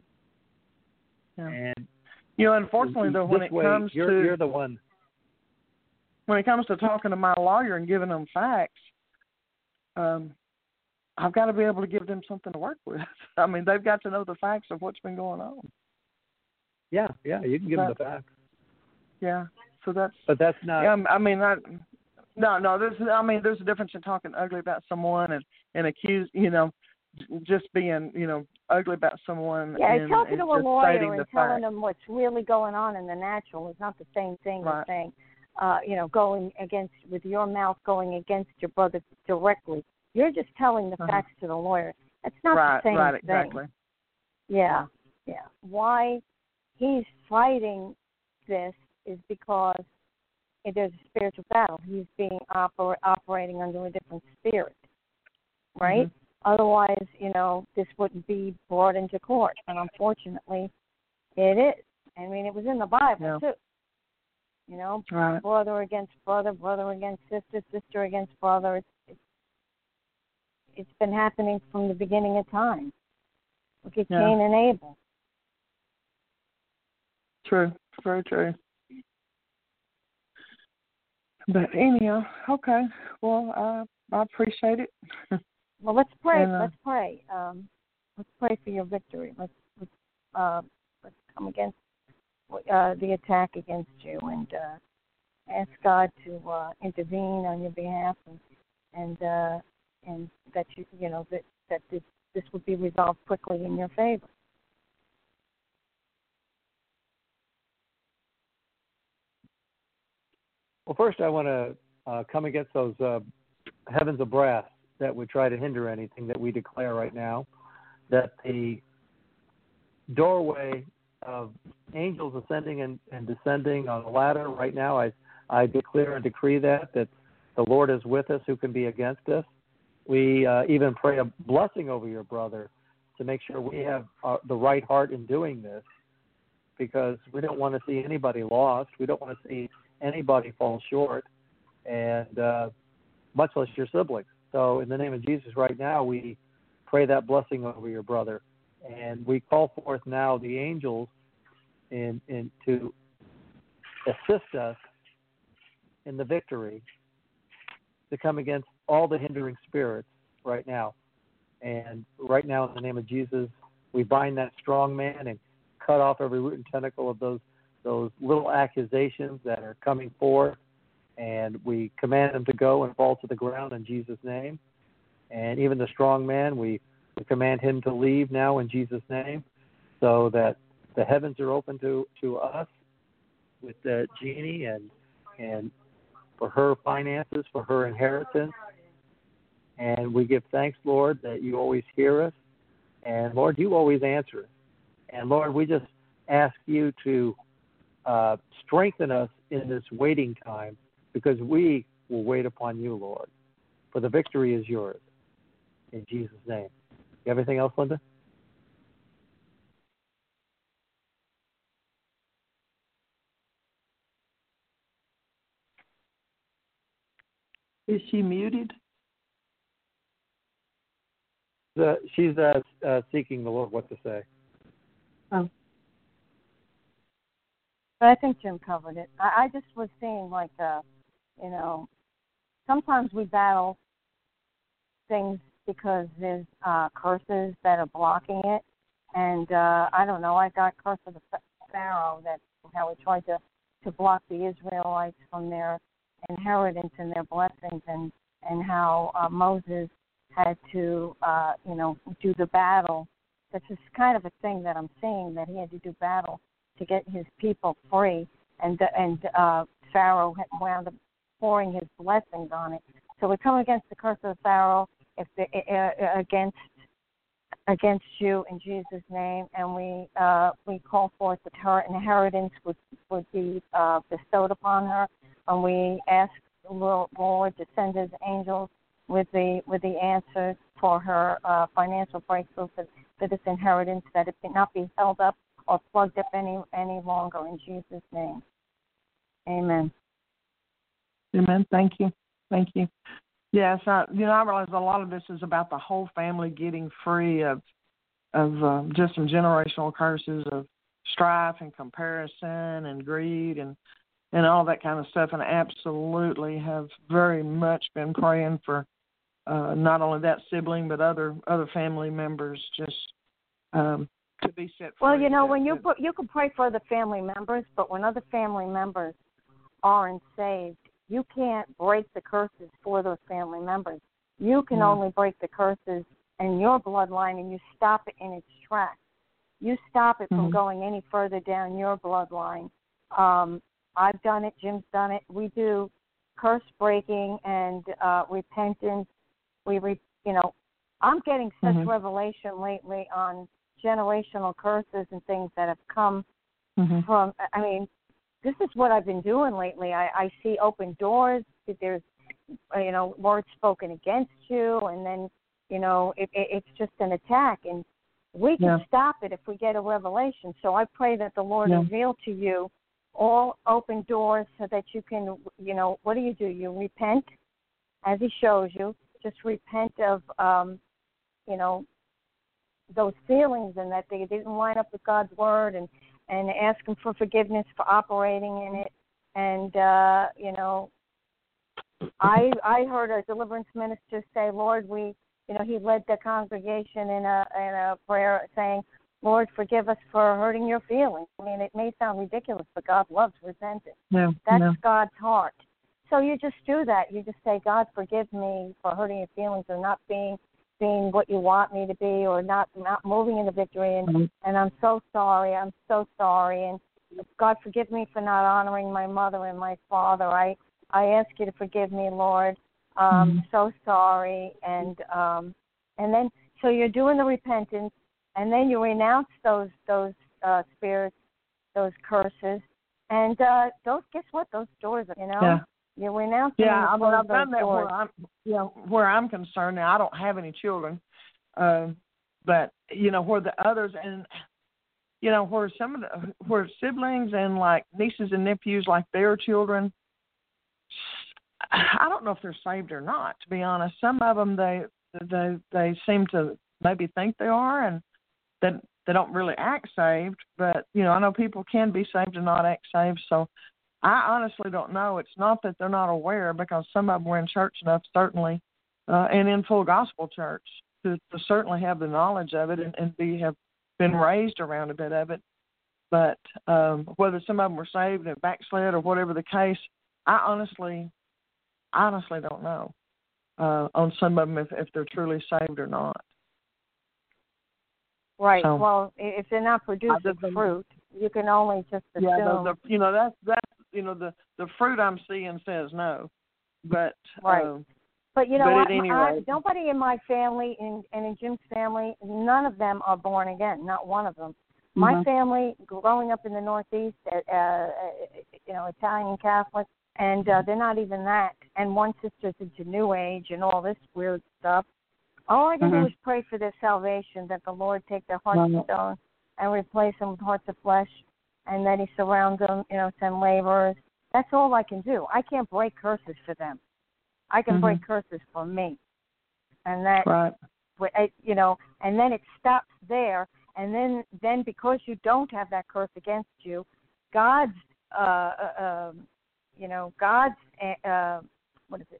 Yeah. And, you know, unfortunately, though, when it way, comes you're, to... You're the one. When it comes to talking to my lawyer and giving them facts, um, I've got to be able to give them something to work with. I mean, they've got to know the facts of what's been going on. Yeah, yeah, you can give that, them the facts. Yeah, so that's. But that's not. Yeah, I mean, I, no, no. There's, I mean, there's a difference in talking ugly about someone and and accuse, you know, just being, you know, ugly about someone. Yeah, and, talking and to a lawyer and the telling facts. them what's really going on in the natural is not the same thing right. as saying, uh, you know, going against with your mouth going against your brother directly. You're just telling the uh-huh. facts to the lawyer. It's not right, the same right, thing. exactly. Yeah, yeah. Why he's fighting this is because there's a spiritual battle. He's being oper- operating under a different spirit, right? Mm-hmm. Otherwise, you know, this wouldn't be brought into court. And unfortunately, it is. I mean, it was in the Bible, yeah. too. You know, right. brother against brother, brother against sister, sister against brother. It's, it's, it's been happening from the beginning of time. Look at yeah. Cain and Abel. True, very true. But anyhow, okay. Well, I I appreciate it. Well, let's pray. And, uh, let's pray. Um, let's pray for your victory. Let's let's uh, let's come against uh, the attack against you and uh, ask God to uh, intervene on your behalf and and uh, and that you you know that that this this would be resolved quickly in your favor. Well, first I want to uh, come against those uh, heavens of brass that would try to hinder anything that we declare right now, that the doorway of angels ascending and, and descending on the ladder right now, I, I declare and decree that, that the Lord is with us, who can be against us. We uh, even pray a blessing over your brother, to make sure we have uh, the right heart in doing this, because we don't want to see anybody lost. We don't want to see anybody fall short, and uh, much less your siblings. So in the name of Jesus right now, we pray that blessing over your brother. And we call forth now the angels in, in to assist us in the victory, to come against all the hindering spirits right now. And right now, in the name of Jesus, we bind that strong man and cut off every root and tentacle of those those little accusations that are coming forth. And we command them to go and fall to the ground in Jesus' name. And even the strong man, we, we command him to leave now in Jesus' name, so that the heavens are open to, to us with uh, Jeannie and and for her finances, for her inheritance. And we give thanks, Lord, that you always hear us. And, Lord, you always answer us. And, Lord, we just ask you to uh, strengthen us in this waiting time, because we will wait upon you, Lord. For the victory is yours. In Jesus' name. You have anything else, Linda? Is she muted? Uh, she's uh, uh, seeking the Lord what to say. Oh. But I think Jim covered it. I, I just was saying, like, uh, you know, sometimes we battle things because there's uh, curses that are blocking it. And uh, I don't know, I got curse of the Pharaoh, that how he tried to, to block the Israelites from their inheritance and their blessings, and, and how uh, Moses had to, uh, you know, do the battle. That's just kind of a thing that I'm seeing, that he had to do battle to get his people free, and and uh, Pharaoh had wound up pouring his blessings on it. So we come against the curse of Pharaoh, if the, uh, against against you in Jesus' name, and we uh, we call forth that her inheritance would would be uh, bestowed upon her, and we ask the Lord to send His angels with the with the answers for her uh, financial breakthrough for, for this inheritance, that it cannot be held up or plugged up any any longer in Jesus' name. Amen. Amen. Thank you. Thank you. Yes, I, you know, I realize a lot of this is about the whole family getting free of of uh, just some generational curses of strife and comparison and greed and and all that kind of stuff. And I absolutely have very much been praying for uh, not only that sibling but other other family members, just um, to be set free. Well, you know, when you put, you can pray for other family members, but when other family members aren't saved, you can't break the curses for those family members. You can yeah. only break the curses in your bloodline, and you stop it in its tracks. You stop it mm-hmm. from going any further down your bloodline. Um, I've done it. Jim's done it. We do curse breaking and uh, repentance. We, re, you know, I'm getting such mm-hmm. revelation lately on generational curses and things that have come mm-hmm. from. I mean, this is what I've been doing lately. I, I see open doors. There's, you know, words spoken against you, and then, you know, it, it, it's just an attack. And we can yeah. stop it if we get a revelation. So I pray that the Lord yeah. reveal to you all open doors so that you can, you know, what do you do? You repent as He shows you. Just repent of, um, you know, those feelings and that they didn't line up with God's word, and, and ask Him for forgiveness for operating in it. And, uh, you know, I I heard a deliverance minister say, Lord, we, you know, he led the congregation in a in a prayer saying, Lord, forgive us for hurting your feelings. I mean, it may sound ridiculous, but God loves repentance. Yeah, That's yeah. God's heart. So you just do that. You just say, God, forgive me for hurting your feelings or not being being what you want me to be, or not not moving in the victory. And, mm-hmm. and I'm so sorry. I'm so sorry. And God, forgive me for not honoring my mother and my father. I, I ask you to forgive me, Lord. Um, mm-hmm. So sorry. And um, and then, so you're doing the repentance, and then you renounce those those uh, spirits, those curses, and uh, those. Guess what? Those doors, you know, yeah. you renounce. Yeah, I mean, I've those done that doors. where I'm, you know, where I'm concerned. Now, I don't have any children, uh, But you know where the others and you know where some of the where siblings and like nieces and nephews, like their children, I don't know if they're saved or not. To be honest, some of them they they they seem to maybe think they are, and that they don't really act saved. But you know, I know people can be saved and not act saved. So I honestly don't know. It's not that they're not aware, because some of them were in church enough, certainly, uh, and in full gospel church to, to certainly have the knowledge of it and, and be have been raised around a bit of it. But um, whether some of them were saved and backslid or whatever the case, I honestly, honestly don't know uh, on some of them if, if they're truly saved or not. Right. So, well, if they're not producing been, fruit, you can only just assume. Yeah, the, the, you know that's that's you know the, the fruit I'm seeing says no, but right. Um, but you know but what? At any I, rate, nobody in my family and, and in Jim's family, none of them are born again. Not one of them. Mm-hmm. My family, growing up in the Northeast, uh, uh, you know, Italian Catholic, and uh, they're not even that. And one sister's into New Age and all this weird stuff. All I can mm-hmm. do is pray for their salvation, that the Lord take their hearts of stone and replace them with hearts of flesh, and that He surrounds them, you know, send laborers. That's all I can do. I can't break curses for them. I can mm-hmm. break curses for me. And that, right. you know, and then it stops there. And then, then because you don't have that curse against you, God's, uh, uh, you know, God's, uh, what is it?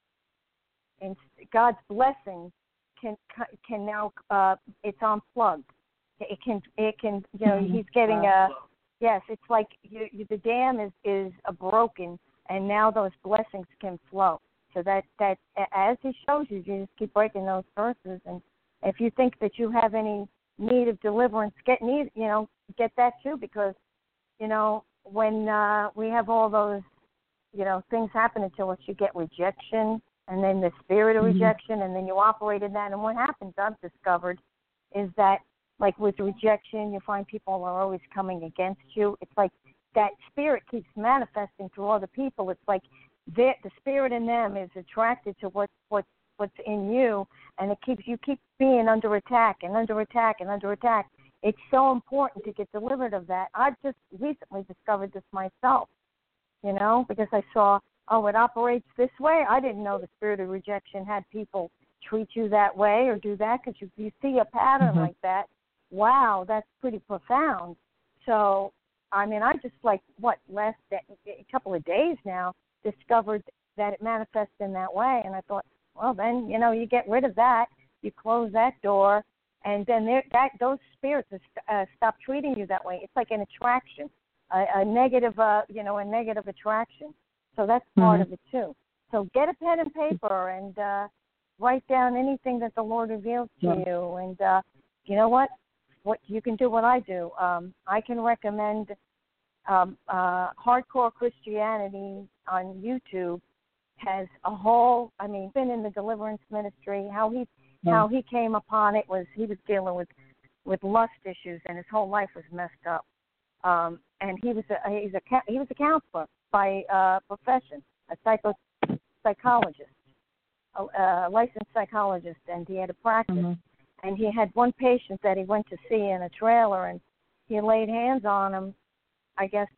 And God's blessings can can now uh, it's unplugged. It can it can you know He's getting a yes. It's like you, you, the dam is is a broken, and now those blessings can flow. So that that as He shows you, you just keep breaking those curses. And if you think that you have any need of deliverance, get need you know get that too, because you know when uh, we have all those you know things happening to us, you get rejection. And then the spirit of rejection, mm-hmm. and then you operate in that. And what happens, I've discovered, is that, like with rejection, you find people are always coming against you. It's like that spirit keeps manifesting through other people. It's like the spirit in them is attracted to what, what, what's in you, and it keeps you keep being under attack and under attack and under attack. It's so important to get delivered of that. I've just recently discovered this myself, you know, because I saw, oh, it operates this way. I didn't know the spirit of rejection had people treat you that way or do that, because you, you see a pattern mm-hmm. like that. Wow, that's pretty profound. So, I mean, I just like, what, last day, a couple of days now, discovered that it manifests in that way. And I thought, well, then, you know, you get rid of that. You close that door, and then there, that those spirits uh, stop treating you that way. It's like an attraction, a, a negative, uh, you know, a negative attraction. So that's part mm-hmm. of it, too. So get a pen and paper and uh, write down anything that the Lord reveals to yeah. you. And uh, you know what? What you can do what I do. Um, I can recommend um, uh, Hardcore Christianity on YouTube. Has a whole, I mean, been in the deliverance ministry. How he yeah. how he came upon it was he was dealing with, with lust issues, and his whole life was messed up. Um, and he was a he's a he was a counselor by uh, profession, a psycho psychologist, a, a licensed psychologist, and he had a practice. Mm-hmm. And he had one patient that he went to see in a trailer, and he laid hands on him. I guess,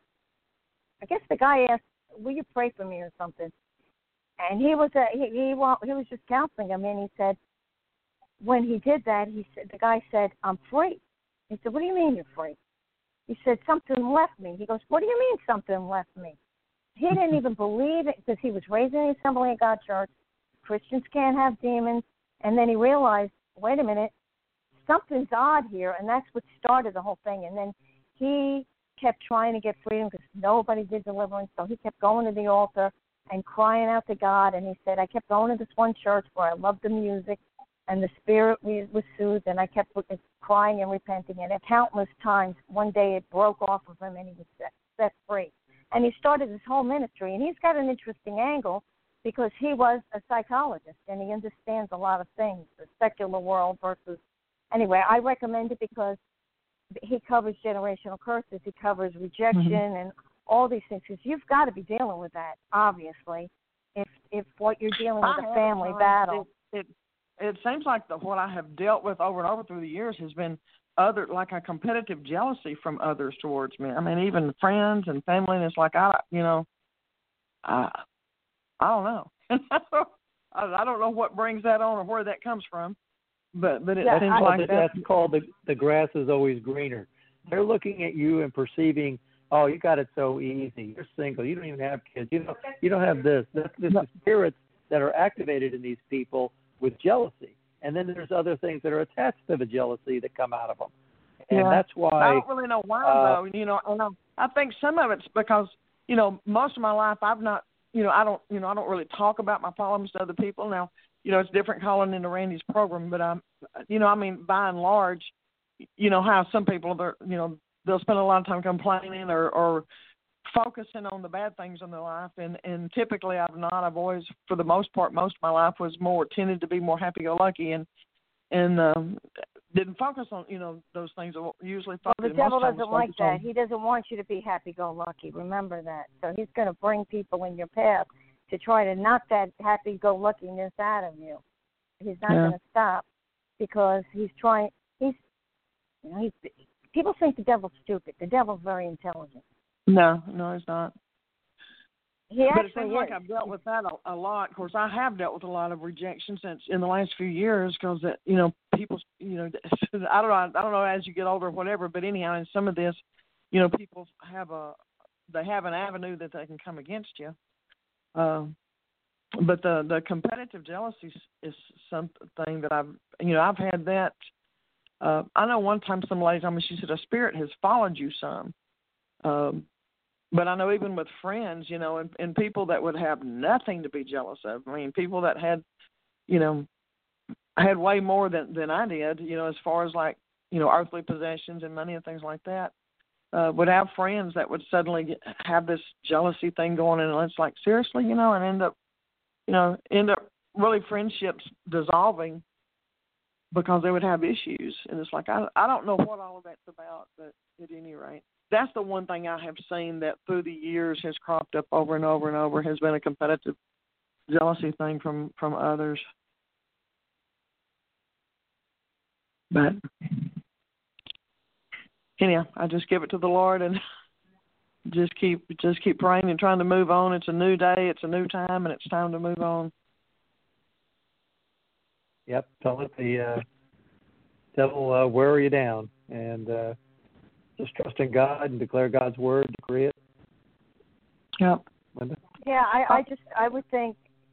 I guess the guy asked, "Will you pray for me or something?" And he was a, he he, he was just counseling him, and he said, when he did that, he said the guy said, "I'm free." He said, "What do you mean you're free?" He said, "Something left me." He goes, "What do you mean something left me?" He didn't even believe it, because he was raised in the Assembly of God Church. Christians can't have demons. And then he realized, wait a minute, something's odd here, and that's what started the whole thing. And then he kept trying to get freedom, because nobody did deliverance, so he kept going to the altar and crying out to God. And he said, I kept going to this one church where I loved the music, and the spirit was soothed, and I kept crying and repenting. And at countless times, one day it broke off of him, and he was set, set free. And he started his whole ministry. And he's got an interesting angle, because he was a psychologist, and he understands a lot of things, the secular world versus... Anyway, I recommend it because he covers generational curses. He covers rejection mm-hmm. and all these things, because you've got to be dealing with that, obviously, if if what you're dealing with is a family uh, battle. It, it, it seems like the, what I have dealt with over and over through the years has been other, like a competitive jealousy from others towards me. I mean, even friends and family, and it's like, I, you know, I, I don't know. I don't know what brings that on or where that comes from, but but it yeah, seems I, like that. That's called the the grass is always greener. They're looking at you and perceiving, oh, you got it so easy. You're single. You don't even have kids. You don't you don't have this. This, this no. is spirits that are activated in these people with jealousy. And then there's other things that are attached to the jealousy that come out of them. And yeah. that's why... I don't really know why, uh, though. You know, and I, I think some of it's because, you know, most of my life I've not, you know, I don't, you know, I don't really talk about my problems to other people. Now, you know, it's different calling into Randy's program, but, um, you know, I mean, by and large, you know, how some people, are, you know, they'll spend a lot of time complaining or, or focusing on the bad things in their life, and, and typically I've not. I've always, for the most part, most of my life was more, tended to be more happy-go-lucky and and um, didn't focus on, you know, those things. Usually focus, well, the devil doesn't like that. on. He doesn't want you to be happy-go-lucky. Remember that. So he's going to bring people in your path to try to knock that happy-go-luckiness out of you. He's not yeah. going to stop because he's trying. He's, you know, he's. People think the devil's stupid. The devil's very intelligent. No, no, he's not. He but it actually seems is. like I've dealt with that a, a lot. Of course, I have dealt with a lot of rejection since in the last few years because that, you know, people, you know, I don't know, I don't know as you get older or whatever, but anyhow, in some of this, you know, people have a, they have an avenue that they can come against you. Um, but the the competitive jealousy is, is something that I've, you know, I've had that. Uh, I know one time some lady told me, she said, a spirit has followed you some. Um, but I know even with friends, you know, and, and people that would have nothing to be jealous of. I mean, people that had, you know, had way more than, than I did, you know, as far as like, you know, earthly possessions and money and things like that, uh, would have friends that would suddenly get, have this jealousy thing going on. And it's like, seriously, you know, and end up, you know, end up really friendships dissolving because they would have issues. And it's like, I, I don't know what all of that's about, but at any rate. That's the one thing I have seen that through the years has cropped up over and over and over, has been a competitive jealousy thing from, from others. But anyhow, I just give it to the Lord and just keep just keep praying and trying to move on. It's a new day, it's a new time, and it's time to move on. Yep, don't let the uh, devil uh, wear you down, and uh, just trust in God and declare God's word, decree it. Yep. Linda? Yeah, I, I just I would think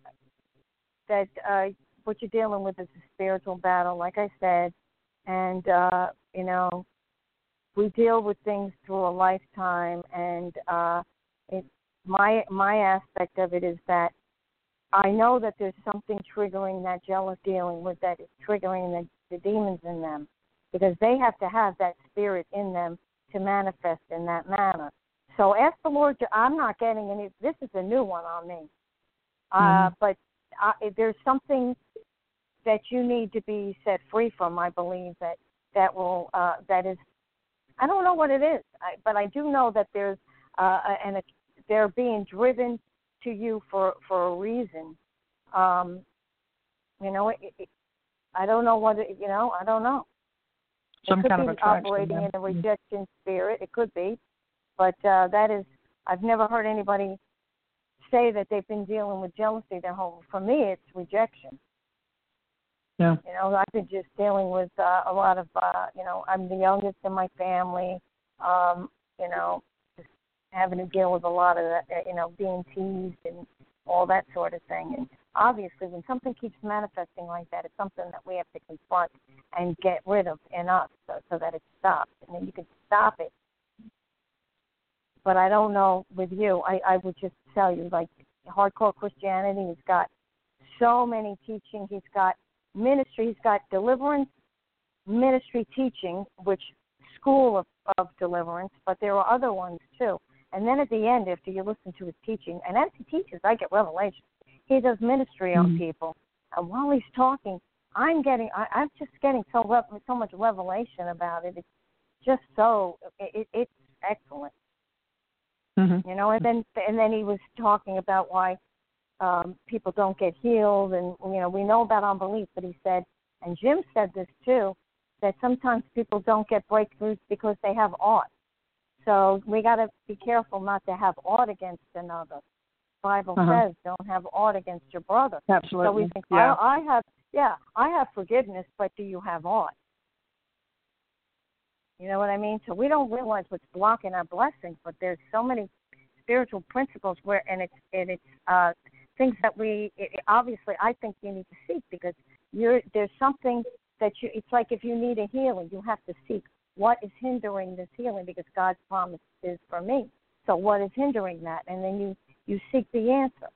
that uh, what you're dealing with is a spiritual battle, like I said, and uh, you know, we deal with things through a lifetime, and uh, it, my my aspect of it is that I know that there's something triggering that jealous dealing with that is triggering the, the demons in them, because they have to have that spirit in them to manifest in that manner. So ask the Lord. To, I'm not getting any. This is a new one on me. Uh, mm-hmm. But I, there's something that you need to be set free from. I believe that that will uh, that is. I don't know what it is, I, but I do know that there's uh, and they're being driven to you for for a reason. Um, you know, it, it, I don't know what it, you know. I don't know. Some it could kind be of attraction, operating yeah. in a rejection spirit. It could be, but uh, that is. I've never heard anybody say that they've been dealing with jealousy their whole. For me, it's rejection. Yeah. You know, I've been just dealing with uh, a lot of. Uh, you know, I'm the youngest in my family. Um, you know, just having to deal with a lot of that. You know, being teased and all that sort of thing. And obviously, when something keeps manifesting like that, it's something that we have to confront and get rid of in us so, so that it stops. And then you can stop it. But I don't know with you. I, I would just tell you, like, hardcore Christianity, he's got so many teaching. He's got ministry. He's got deliverance, ministry teaching, which school of, of deliverance, but there are other ones too. And then at the end, after you listen to his teaching, and as he teaches, I get revelation. He does ministry on mm-hmm. people. And while he's talking, I'm getting, I, I'm just getting so so much revelation about it. It's just so, it, it's excellent. Mm-hmm. You know, and then and then he was talking about why um, people don't get healed, and you know we know about unbelief. But he said, and Jim said this too, that sometimes people don't get breakthroughs because they have aught. So we got to be careful not to have aught against another. The Bible uh-huh. says, "Don't have aught against your brother." Absolutely. So we think, yeah. I, I have, yeah, I have forgiveness, but do you have aught? You know what I mean? So we don't realize what's blocking our blessings, but there's so many spiritual principles where, and it's and it's uh, things that we it, obviously I think you need to seek because you're there's something that you. It's like if you need a healing, you have to seek what is hindering this healing because God's promise is for me. So what is hindering that? And then you, you seek the answer.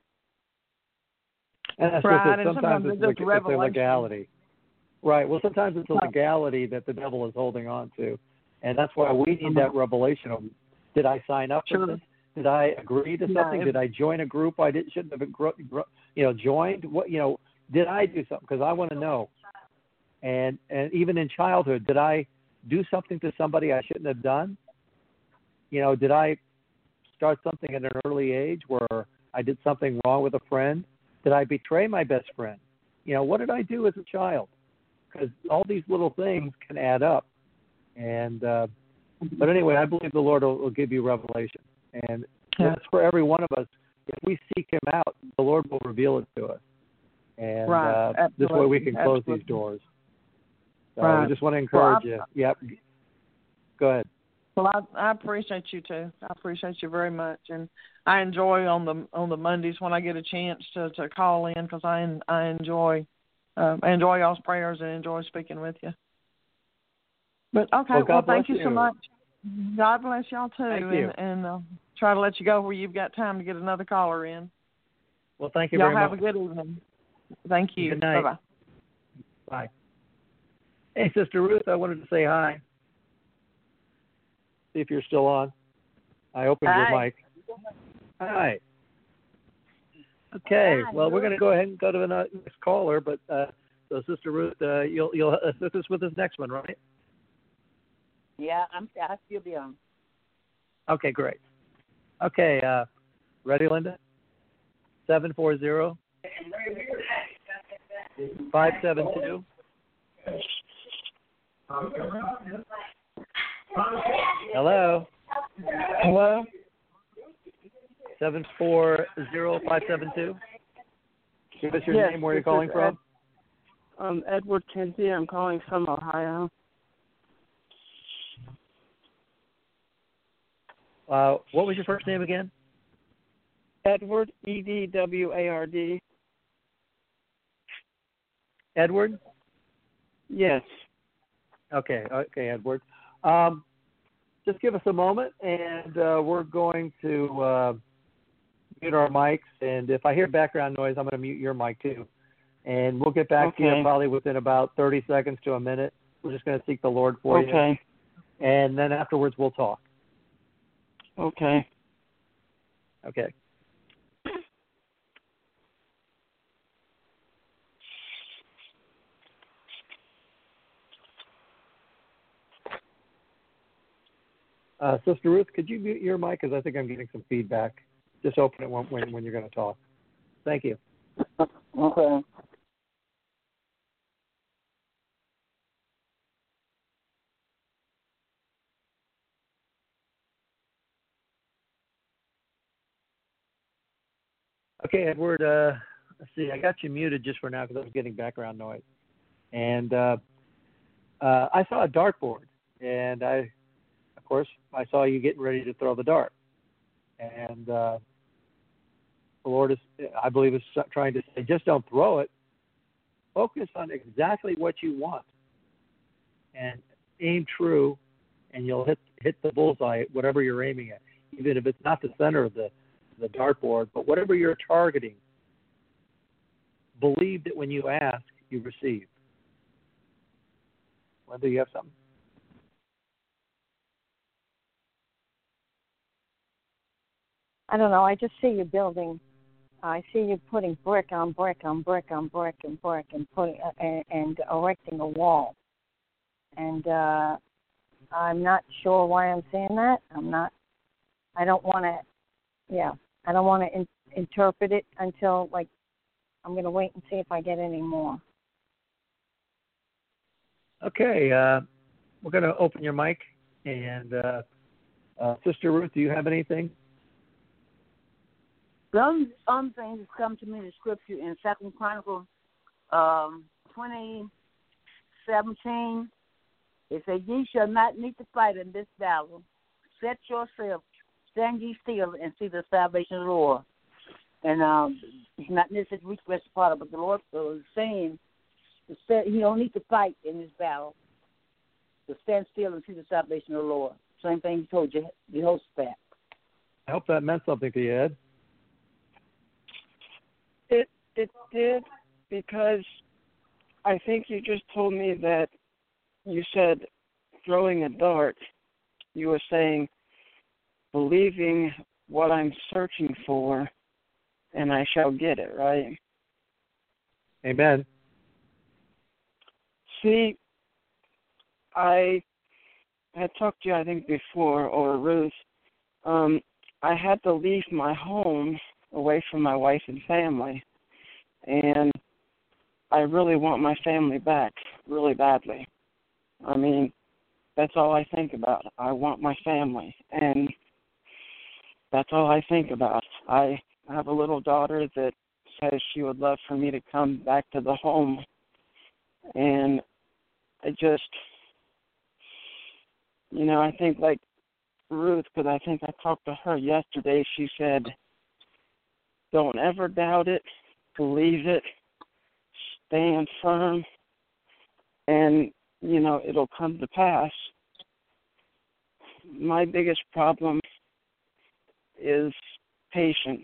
And that's right. and sometimes, sometimes it's, it's, it's a legality. Right. Well, sometimes it's a legality that the devil is holding on to. And that's why we need that revelation of, did I sign up sure. for this? Did I agree to something? No. Did I join a group I didn't, shouldn't have, you know, joined? What, you know, did I do something? Because I want to know. And and even in childhood, did I do something to somebody I shouldn't have done? You know, did I start something at an early age where I did something wrong with a friend? Did I betray my best friend? You know, what did I do as a child? Because all these little things can add up. And uh, but anyway, I believe the Lord will, will give you revelation, and yeah. that's for every one of us. If we seek Him out, the Lord will reveal it to us, and right. uh, this way we can close Absolutely. these doors. So right. I just want to encourage well, you. Yep. Go ahead. Well, I, I appreciate you too. I appreciate you very much, and I enjoy on the on the Mondays when I get a chance to, to call in because I I enjoy um, I enjoy y'all's prayers and enjoy speaking with you. But okay, well, well thank you, you so much. God bless y'all too, thank and, you. and uh, try to let you go where you've got time to get another caller in. Well, thank you y'all very have much. a good evening. Thank you. Good night. Bye-bye. Bye. Hey, Sister Ruth, I wanted to say hi. See if you're still on. I opened hi. your mic. Hi. Okay. Hi. Well, we're going to go ahead and go to the next caller, but uh, so Sister Ruth, uh, you'll you'll assist us with this next one, right? Yeah, I'm. I'll still be on. Okay, great. Okay, uh, ready, Linda? Seven four zero five seven two. Hello. Hello. Seven four zero five seven two. Give us your yes, name. Where you're calling from? Ed, um, Edward Kinsey. I'm calling from Ohio. Uh, what was your first name again? Edward, E D W A R D. Edward? Yes. Okay, okay, Edward. Um, just give us a moment, and uh, we're going to uh, mute our mics. And if I hear background noise, I'm going to mute your mic too. And we'll get back okay. to you probably within about thirty seconds to a minute. We're just going to seek the Lord for okay. you. Okay. And then afterwards, we'll talk. Okay. Okay. Uh, Sister Ruth, could you mute your mic? Because I think I'm getting some feedback. Just open it when, when, when you're going to talk. Thank you. Okay. Okay, Edward, uh, let's see. I got you muted just for now because I was getting background noise. And uh, uh, I saw a dartboard, and I, of course, I saw you getting ready to throw the dart. And uh, the Lord is, I believe, is trying to say, just don't throw it. Focus on exactly what you want, and aim true, and you'll hit hit the bullseye, whatever you're aiming at. Even if it's not the center of the the dartboard, but whatever you're targeting, believe that when you ask, you receive. Whether you have something. I don't know. I just see you building. I see you putting brick on brick on brick on brick and brick and putting uh, and, and erecting a wall. And uh, I'm not sure why I'm saying that. I'm not. I don't want to. Yeah, I don't want to in, interpret it until, like, I'm going to wait and see if I get any more. Okay, uh, we're going to open your mic. And uh, uh, Sister Ruth, do you have anything? The only, only thing that's come to me in the scripture in Second Chronicles um, twenty seventeen, it says, "Ye shall not need to fight in this battle. Set yourself, stand ye still, and see the salvation of the Lord." And um, it's not necessarily reach the rest of the part, but the Lord was saying that He don't need to fight in this battle. To stand still and see the salvation of the Lord. Same thing He told you, Jehoshaphat. I hope that meant something to you, Ed. It it did, because I think you just told me that you said throwing a dart. You were saying believing what I'm searching for, and I shall get it, right? Amen. See, I had talked to you, I think, before, or Ruth. Um, I had to leave my home away from my wife and family, and I really want my family back really badly. I mean, that's all I think about. I want my family, and that's all I think about. I have a little daughter that says she would love for me to come back to the home, and I just, you know, I think like Ruth, because I think I talked to her yesterday, she said, don't ever doubt it, believe it, stand firm, and, you know, it'll come to pass. My biggest problem is patience.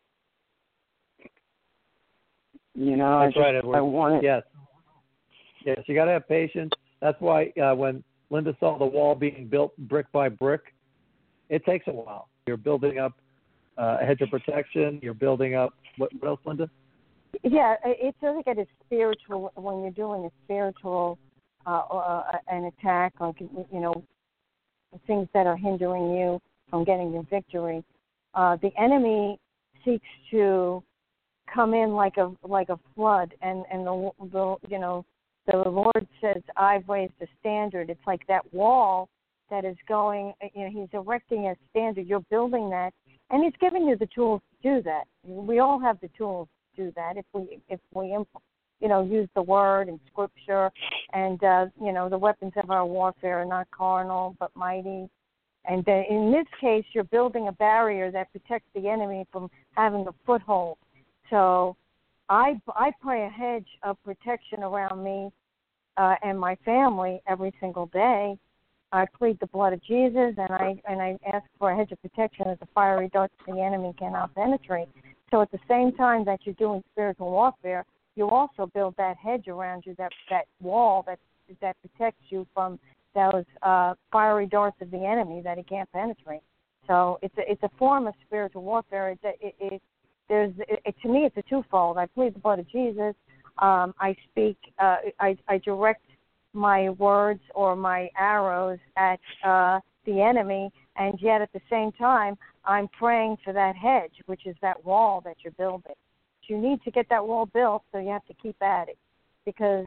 You know, That's I just, right, Edward. I want it. Yes. Yes, you got to have patience. That's why uh, when Linda saw the wall being built brick by brick, it takes a while. You're building up uh, a hedge of protection. You're building up, what, what else, Linda? Yeah, it's like a spiritual, when you're doing a spiritual, uh, uh, an attack, like, you know, things that are hindering you from getting your victory. Uh, the enemy seeks to come in like a like a flood, and and the, the you know the Lord says, "I've raised a standard." It's like that wall that is going. You know, He's erecting a standard. You're building that, and He's giving you the tools to do that. We all have the tools to do that if we if we you know use the Word and Scripture, and uh, you know the weapons of our warfare are not carnal but mighty. And uh, in this case, you're building a barrier that protects the enemy from having a foothold. So I, I pray a hedge of protection around me uh, and my family every single day. I plead the blood of Jesus, and I and I ask for a hedge of protection that the fiery darts of the enemy cannot penetrate. So at the same time that you're doing spiritual warfare, you also build that hedge around you, that, that wall that that protects you from those uh, fiery darts of the enemy that he can't penetrate. So it's a, it's a form of spiritual warfare. It's a, it, it, there's it, it, to me, it's a twofold. I plead the blood of Jesus. Um, I speak. Uh, I, I direct my words or my arrows at uh, the enemy, and yet at the same time, I'm praying for that hedge, which is that wall that you're building. You need to get that wall built, so you have to keep at it, because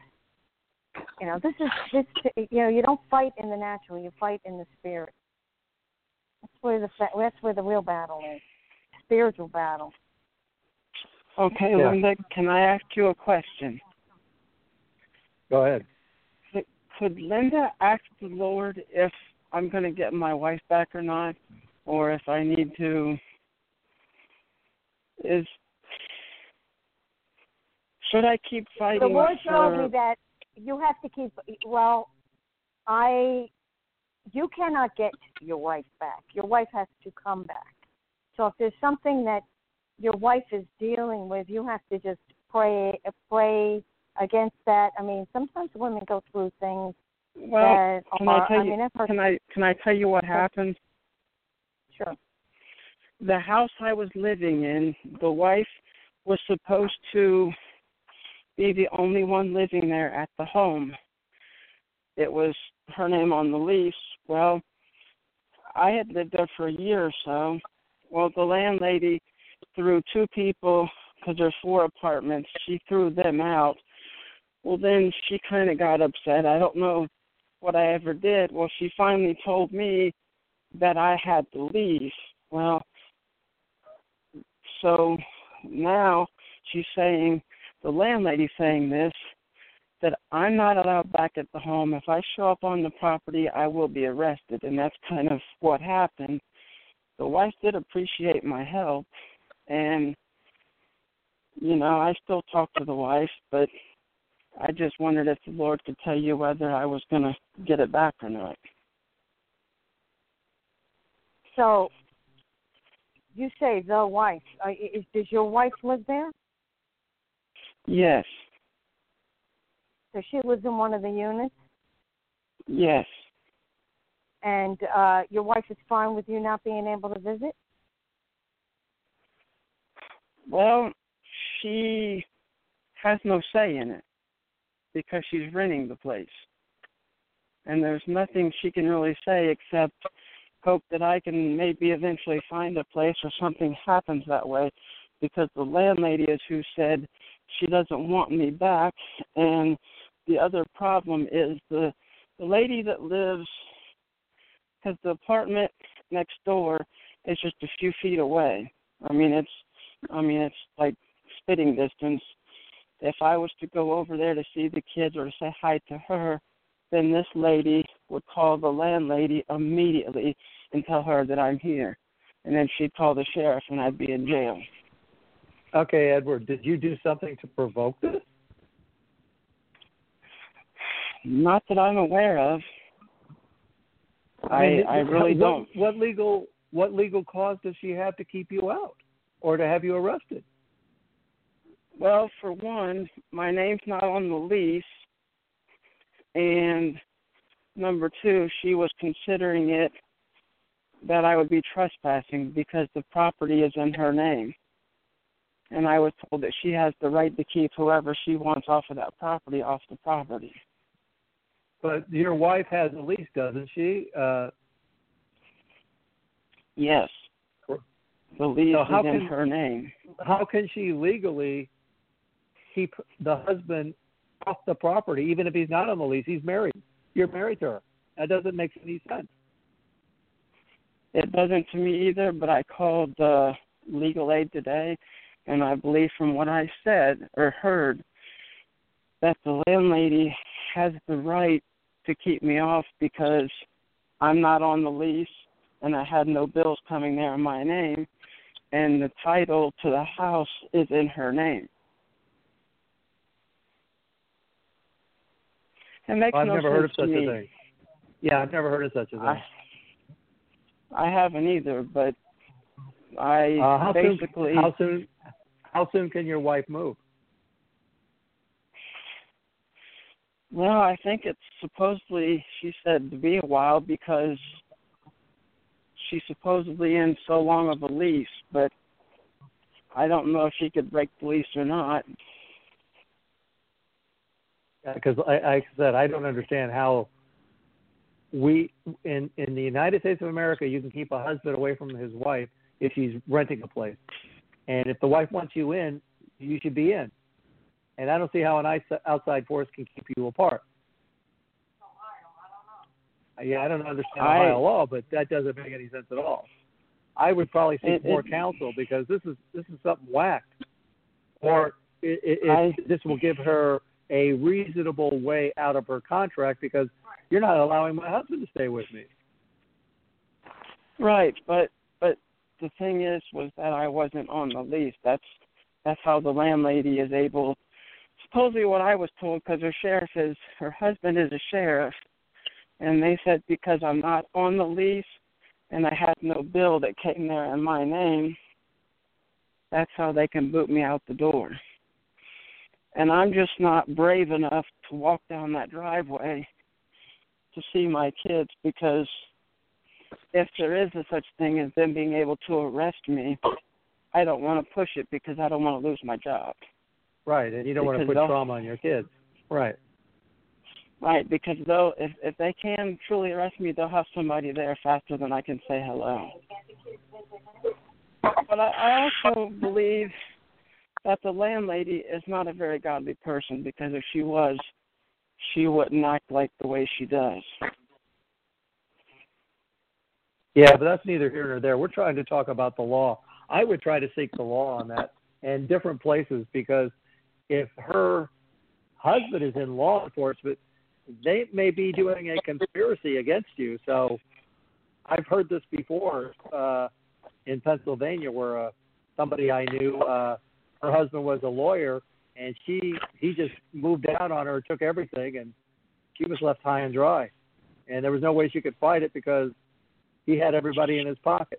you know this is this. You know, you don't fight in the natural; you fight in the spirit. That's where the that's where the real battle is, spiritual battle. Okay, Yeah. Linda, can I ask you a question? Go ahead. Could, could Linda ask the Lord if I'm going to get my wife back or not, or if I need to? Is should I keep fighting? The Lord for... told me that you have to keep. Well, I. You cannot get your wife back. Your wife has to come back. So if there's something that your wife is dealing with, you have to just pray pray against that. I mean, sometimes women go through things Well, that can are, I tell I you? mean, her, can I can I tell you what happened? Sure. The house I was living in, the wife was supposed to be the only one living there at the home. It was her name on the lease. Well, I had lived there for a year or so. Well, the landlady threw two people, because there's four apartments, she threw them out. Well, then she kind of got upset. I don't know what I ever did. Well, she finally told me that I had to leave. Well, so now she's saying, the landlady's saying this, that I'm not allowed back at the home. If I show up on the property, I will be arrested. And that's kind of what happened. The wife did appreciate my help. And, you know, I still talk to the wife, but I just wondered if the Lord could tell you whether I was going to get it back or not. So, you say the wife. Uh, is, does your wife live there? Yes. So she lives in one of the units? Yes. And uh, your wife is fine with you not being able to visit? Well, she has no say in it because she's renting the place. And there's nothing she can really say except hope that I can maybe eventually find a place or something happens that way, because the landlady is who said she doesn't want me back. And the other problem is the the lady that lives, because the apartment next door is just a few feet away. I mean, it's I mean, it's like spitting distance. If I was to go over there to see the kids or to say hi to her, then this lady would call the landlady immediately and tell her that I'm here. And then she'd call the sheriff and I'd be in jail. Okay, Edward, did you do something to provoke this? Not that I'm aware of. I, I, mean, I really what, don't. What legal what legal cause does she have to keep you out or to have you arrested? Well, for one, my name's not on the lease, and number two, she was considering it that I would be trespassing because the property is in her name. And I was told that she has the right to keep whoever she wants off of that property off the property. But your wife has a lease, doesn't she? Uh, yes. The lease so is how in can, her name. How can she legally keep the husband off the property, even if he's not on the lease? He's married. You're married to her. That doesn't make any sense. It doesn't to me either, but I called uh, legal aid today, and I believe from what I said or heard that the landlady has the right to keep me off because I'm not on the lease and I had no bills coming there in my name, and the title to the house is in her name. It makes well, I've no never sense heard of such to me. a thing. Yeah, I've never heard of such a thing. I, I haven't either, but I uh, how basically... Soon, how soon How soon can your wife move? Well, I think it's supposedly, she said, to be a while because she's supposedly in so long of a lease, but I don't know if she could break the lease or not. Because, like I said, I don't understand how we, in, in the United States of America, you can keep a husband away from his wife if she's renting a place. And if the wife wants you in, you should be in. And I don't see how an outside force can keep you apart. Yeah, I don't understand Ohio law, but that doesn't make any sense at all. I would probably seek it, more it, counsel because this is this is something whacked. Or it, it, I, this will give her a reasonable way out of her contract because you're not allowing my husband to stay with me. Right, but but the thing is was that I wasn't on the lease. That's that's how the landlady is able. Supposedly, what I was told, because her sheriff is her husband is a sheriff, and they said because I'm not on the lease and I had no bill that came there in my name, that's how they can boot me out the door. And I'm just not brave enough to walk down that driveway to see my kids because if there is a such thing as them being able to arrest me, I don't want to push it because I don't want to lose my job. Right, and you don't because want to put trauma on your kids. Right. Right, because though if if they can truly arrest me, they'll have somebody there faster than I can say hello. but I, I also believe that the landlady is not a very godly person, because if she was, she wouldn't act like the way she does. Yeah, but that's neither here nor there. We're trying to talk about the law. I would try to seek the law on that in different places, because if her husband is in law enforcement, they may be doing a conspiracy against you. So I've heard this before uh, in Pennsylvania, where uh, somebody I knew, uh, her husband was a lawyer, and she he just moved out on her, took everything, and she was left high and dry. And there was no way she could fight it because he had everybody in his pocket.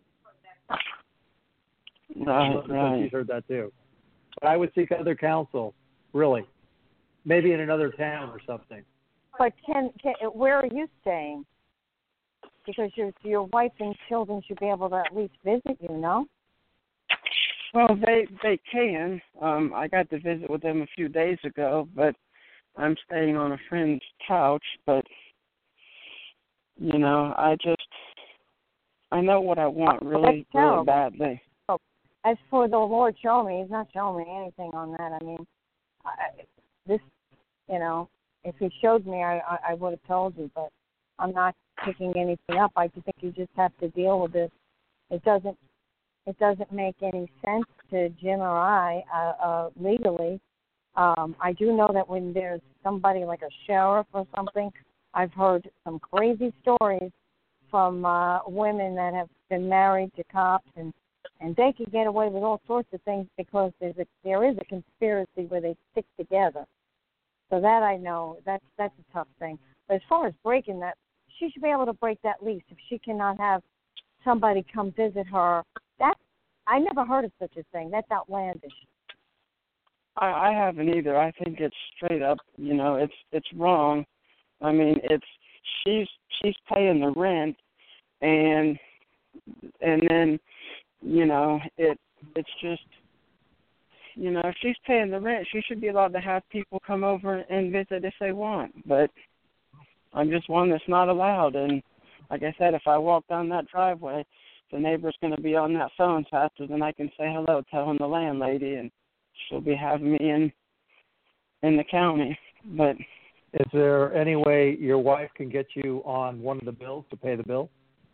Right, right. She's heard that too. But I would seek other counsel, really. Maybe in another town or something. But can, can where are you staying? Because your your wife and children should be able to at least visit you, no? Well, they they can. Um, I got to visit with them a few days ago, but I'm staying on a friend's couch. But you know, I just I know what I want really, really badly. Oh, as for the Lord showing me, He's not showing me anything on that. I mean, I, this, you know, if He showed me, I I, I would have told you, but I'm not picking anything up. I just think you just have to deal with this. It doesn't. It doesn't make any sense to Jim or I uh, uh, legally. Um, I do know that when there's somebody like a sheriff or something, I've heard some crazy stories from uh, women that have been married to cops, and, and they can get away with all sorts of things because there's a, there is a conspiracy where they stick together. So that I know, that's, that's a tough thing. But as far as breaking that, she should be able to break that lease if she cannot have somebody come visit her. That I never heard of such a thing. That's outlandish. I, I haven't either. I think it's straight up, you know, it's it's wrong. I mean, it's she's she's paying the rent, and and then, you know, it it's just, you know, if she's paying the rent, she should be allowed to have people come over and visit if they want. But I'm just one that's not allowed. And like I said, if I walk down that driveway, the neighbor's going to be on that phone faster than I can say hello, telling the landlady, and she'll be having me in in the county. But is there any way your wife can get you on one of the bills to pay the bill?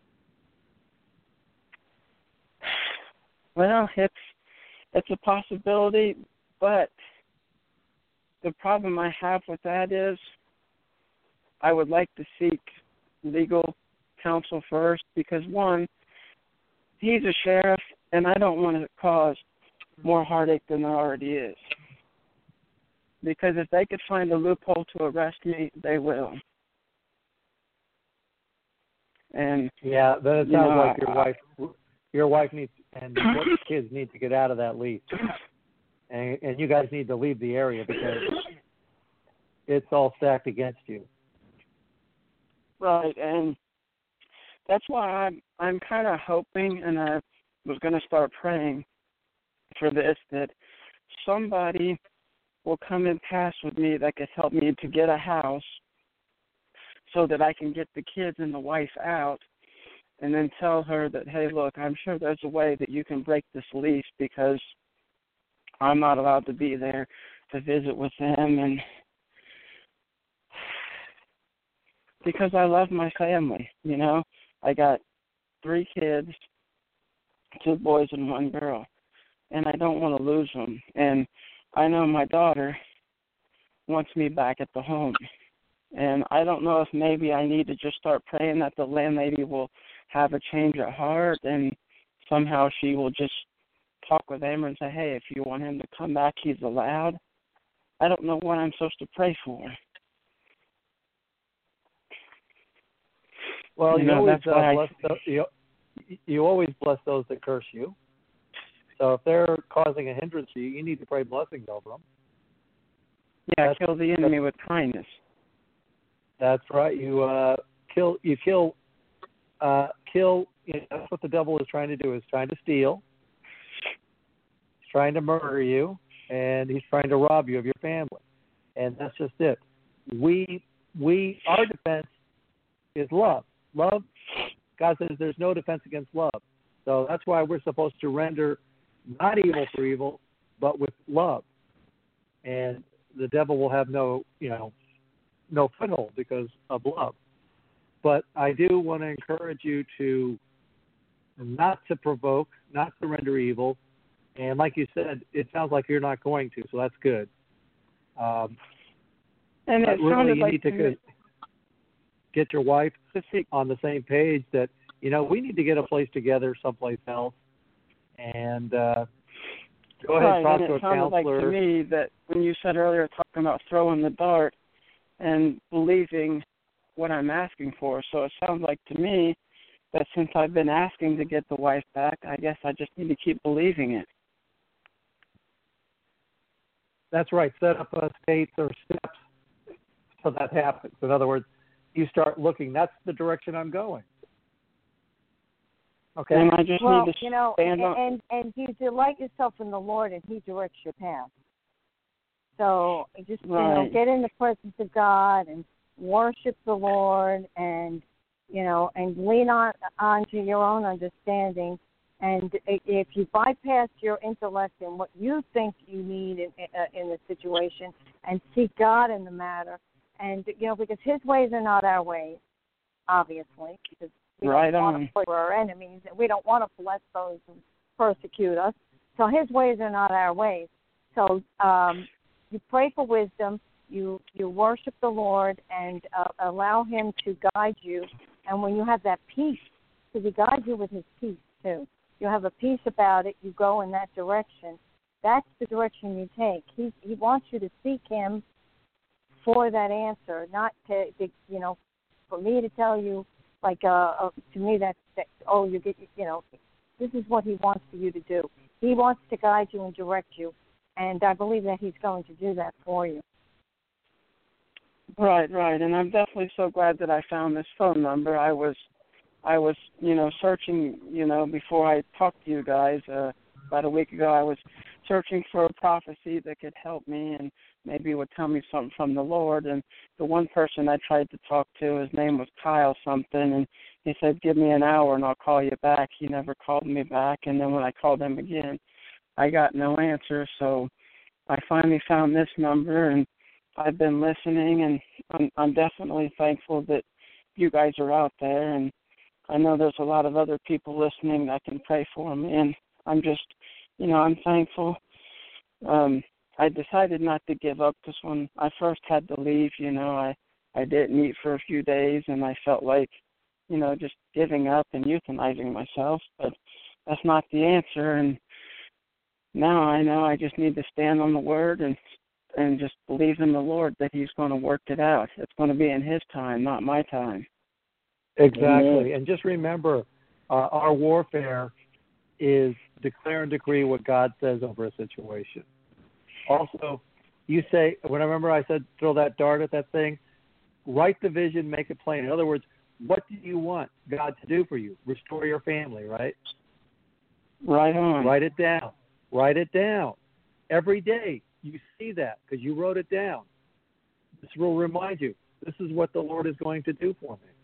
Well, it's it's a possibility, but the problem I have with that is I would like to seek legal counsel first, because one, he's a sheriff, and I don't want to cause more heartache than there already is. Because if they could find a loophole to arrest me, they will. And yeah, then it sounds you know, like your I, wife, your wife needs, and what kids need to get out of that lease, and and you guys need to leave the area because it's all stacked against you. Right, and that's why I'm I'm kind of hoping, and I was going to start praying for this, that somebody will come and pass with me that could help me to get a house so that I can get the kids and the wife out, and then tell her that, hey, look, I'm sure there's a way that you can break this lease because I'm not allowed to be there to visit with them, and because I love my family, you know. I got three kids, two boys and one girl, and I don't want to lose them. And I know my daughter wants me back at the home. And I don't know if maybe I need to just start praying that the landlady will have a change of heart and somehow she will just talk with Amber and say, hey, if you want him to come back, he's allowed. I don't know what I'm supposed to pray for. Well, you, you know, always uh, I... bless those, you, you always bless those that curse you. So if they're causing a hindrance to you, you need to pray blessings over them. Yeah, that's, kill the enemy with kindness. That's right. You uh, kill. You kill. Uh, kill. You know, that's what the devil is trying to do. Is trying to steal. He's trying to murder you, and he's trying to rob you of your family. And that's just it. We we our defense is love. Love, God says there's no defense against love. So that's why we're supposed to render not evil for evil, but with love. And the devil will have no, you know, no foothold because of love. But I do want to encourage you to not to provoke, not to render evil. And like you said, it sounds like you're not going to, so that's good. Um, and it really, sounded you like need to me, get your wife on the same page that, you know, we need to get a place together someplace else. And uh, go ahead right, and talk and to it a sounded counselor. like to me that when you said earlier talking about throwing the dart and believing what I'm asking for, so it sounds like to me that since I've been asking to get the wife back, I guess I just need to keep believing it. That's right. Set up uh, states or steps so that happens. In other words, you start looking. That's the direction I'm going. Okay. And I just well, need to you know, stand and, on. and and you delight yourself in the Lord, and He directs your path. So just Right. you know, get in the presence of God and worship the Lord, and you know, and lean on onto your own understanding. And if you bypass your intellect and what you think you need in, in the situation, and seek God in the matter, and you know, because His ways are not our ways, obviously, because we Right don't want on. to pray for our enemies, and we don't want to bless those who persecute us. So His ways are not our ways. So um, you pray for wisdom, you you worship the Lord, and uh, allow Him to guide you. And when you have that peace, because He guides you with His peace too. You have a peace about it, you go in that direction. That's the direction you take. He he wants you to seek Him for that answer, not to, to you know, for me to tell you, like, uh, uh, to me that, that, oh, you get, you know, this is what He wants for you to do. He wants to guide you and direct you, and I believe that He's going to do that for you. Right, right, and I'm definitely so glad that I found this phone number. I was, I was, you know, searching, you know, before I talked to you guys uh, about a week ago. I was searching for a prophecy that could help me and maybe would tell me something from the Lord. And the one person I tried to talk to, his name was Kyle something, and he said, "Give me an hour and I'll call you back." He never called me back, and then when I called him again, I got no answer. So I finally found this number, and I've been listening, and I'm, I'm definitely thankful that you guys are out there, and I know there's a lot of other people listening that can pray for me, and I'm just, you know, I'm thankful. Um, I decided not to give up because when I first had to leave, you know, I, I didn't eat for a few days, and I felt like, you know, just giving up and euthanizing myself, but that's not the answer, and now I know I just need to stand on the Word and and just believe in the Lord that He's going to work it out. It's going to be in His time, not my time. Exactly. Amen. And just remember, uh, our warfare is declare and decree what God says over a situation. Also, you say, when I remember I said throw that dart at that thing, write the vision, make it plain. In other words, what do you want God to do for you? Restore your family, right? Right on. Write it down. Write it down. Every day you see that because you wrote it down. This will remind you, this is what the Lord is going to do for me.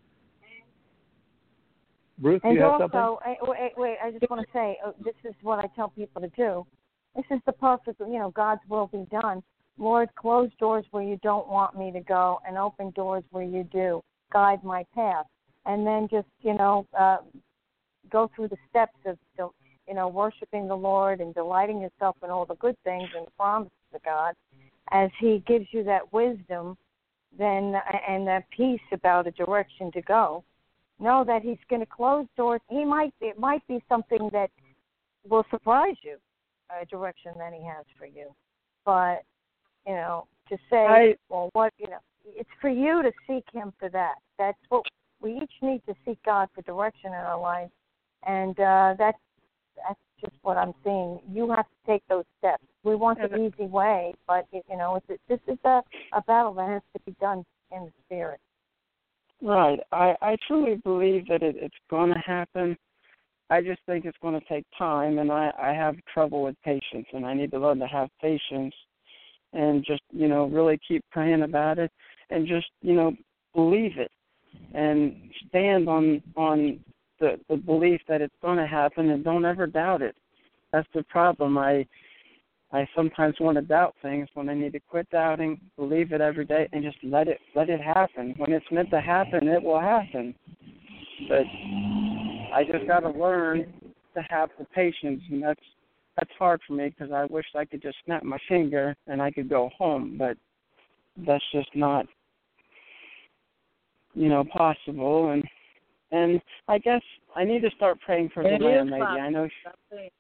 Ruth, do And you have also, something? I, wait, wait, I just want to say, uh, this is what I tell people to do. This is the perfect, you know, God's will be done. Lord, close doors where you don't want me to go and open doors where you do. Guide my path. And then just, you know, uh, go through the steps of, you know, worshiping the Lord and delighting yourself in all the good things and the promises of God. As He gives you that wisdom then and that peace about a direction to go, know that He's going to close doors. He might, it might be something that will surprise you, a direction that He has for you. But, you know, to say, I, well, what, you know, it's for you to seek Him for that. That's what we each need to seek God for direction in our life. And uh, that's, that's just what I'm seeing. You have to take those steps. We want the easy way, but, you know, it's, this is a, a battle that has to be done in the Spirit. Right. I, I truly believe that it, it's going to happen. I just think it's going to take time, and I, I have trouble with patience, and I need to learn to have patience and just, you know, really keep praying about it and just, you know, believe it and stand on on the, the belief that it's going to happen, and don't ever doubt it. That's the problem. I I sometimes want to doubt things when I need to quit doubting, believe it every day, and just let it let it happen. When it's meant to happen, it will happen. But I just got to learn to have the patience, and that's that's hard for me because I wish I could just snap my finger and I could go home, but that's just not, you know, possible. And and I guess I need to start praying for the It land. is Maybe possible. I know. Stop saying-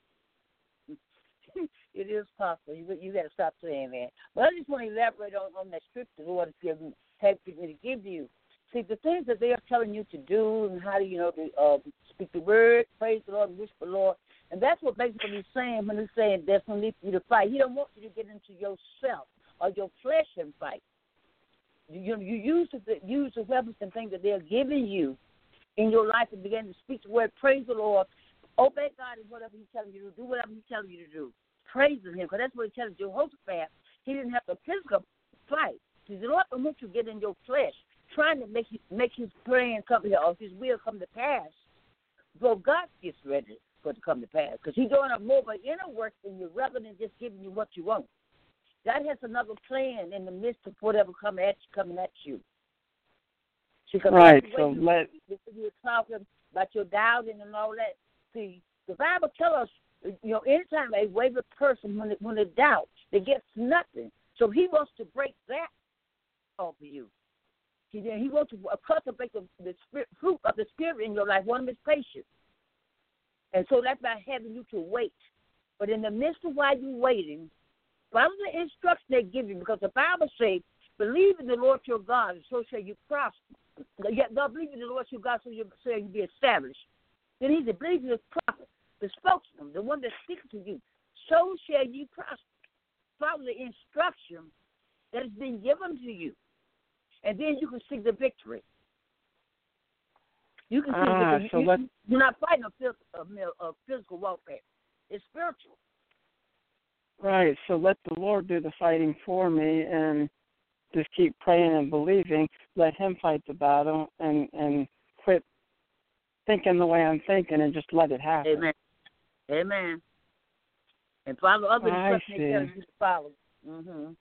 It is possible. You you got to stop saying that. But I just want to elaborate on, on that scripture the Lord has given, has me to give you. See, the things that they are telling you to do and how to, you know, to uh, speak the word, praise the Lord, wish the Lord. And that's what basically he's saying when he's saying there's no need for you to fight. He don't want you to get into yourself or your flesh and fight. You, you, you use, the, use the weapons and things that they're giving you in your life and begin to speak the word, praise the Lord, obey God in whatever he's telling you to do, whatever he's telling you to do. Praising him, because that's what he tells Jehoshaphat. He didn't have to physical fight. See, the Lord don't want you to get in your flesh, trying to make his, make his plan come here or his will come to pass. So God gets ready for it to come to pass, because he's doing a more of an inner work in you rather than just giving you what you want. God has another plan in the midst of whatever coming at you, coming at you. See, Right. So you, let you were talking about your doubting and all that. See, the Bible tells us, you know, anytime a wayward person, when it, when it doubts, they get nothing. So he wants to break that off of you. He, he wants to cultivate the, the spirit, fruit of the Spirit in your life. One is patience. And so that's by having you to wait. But in the midst of while you're waiting, follow the instruction they give you, because the Bible says, believe in the Lord your God, and so shall you prosper. Yet God, believe in the Lord your God, so you shall you be established. Then he said, believe in the prophet, the spokesman, the one that speaks to you, so shall you prosper. Follow the instruction that has been given to you, and then you can see the victory. You can see ah, the so you, let, you're not fighting a physical, a physical warfare. It's spiritual. right. So let the Lord do the fighting for me, and just keep praying and believing. Let him fight the battle, and and quit thinking the way I'm thinking, and just let it happen. Amen. Amen. And follow other instructions they tell you to follow. Mm-hmm.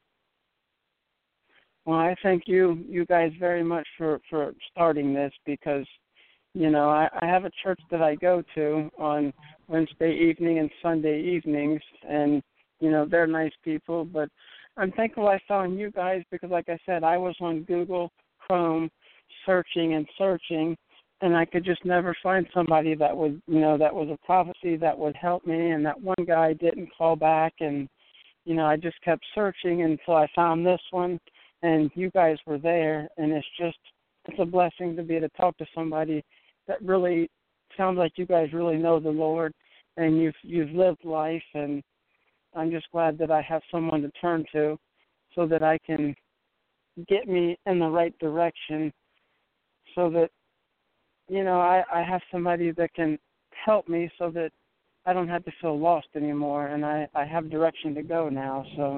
Well, I thank you, you guys, very much for, for starting this, because, you know, I, I have a church that I go to on Wednesday evening and Sunday evenings, and, you know, they're nice people, but I'm thankful I found you guys, because, like I said, I was on Google Chrome searching and searching, and I could just never find somebody that would, you know, that was a prophecy that would help me, and that one guy didn't call back, and, you know, I just kept searching until I found this one, and you guys were there, and it's just, it's a blessing to be able to talk to somebody that really sounds like you guys really know the Lord, and you've you've lived life, and I'm just glad that I have someone to turn to so that I can get me in the right direction, so that, you know, I, I have somebody that can help me so that I don't have to feel lost anymore, and I, I have direction to go now. So,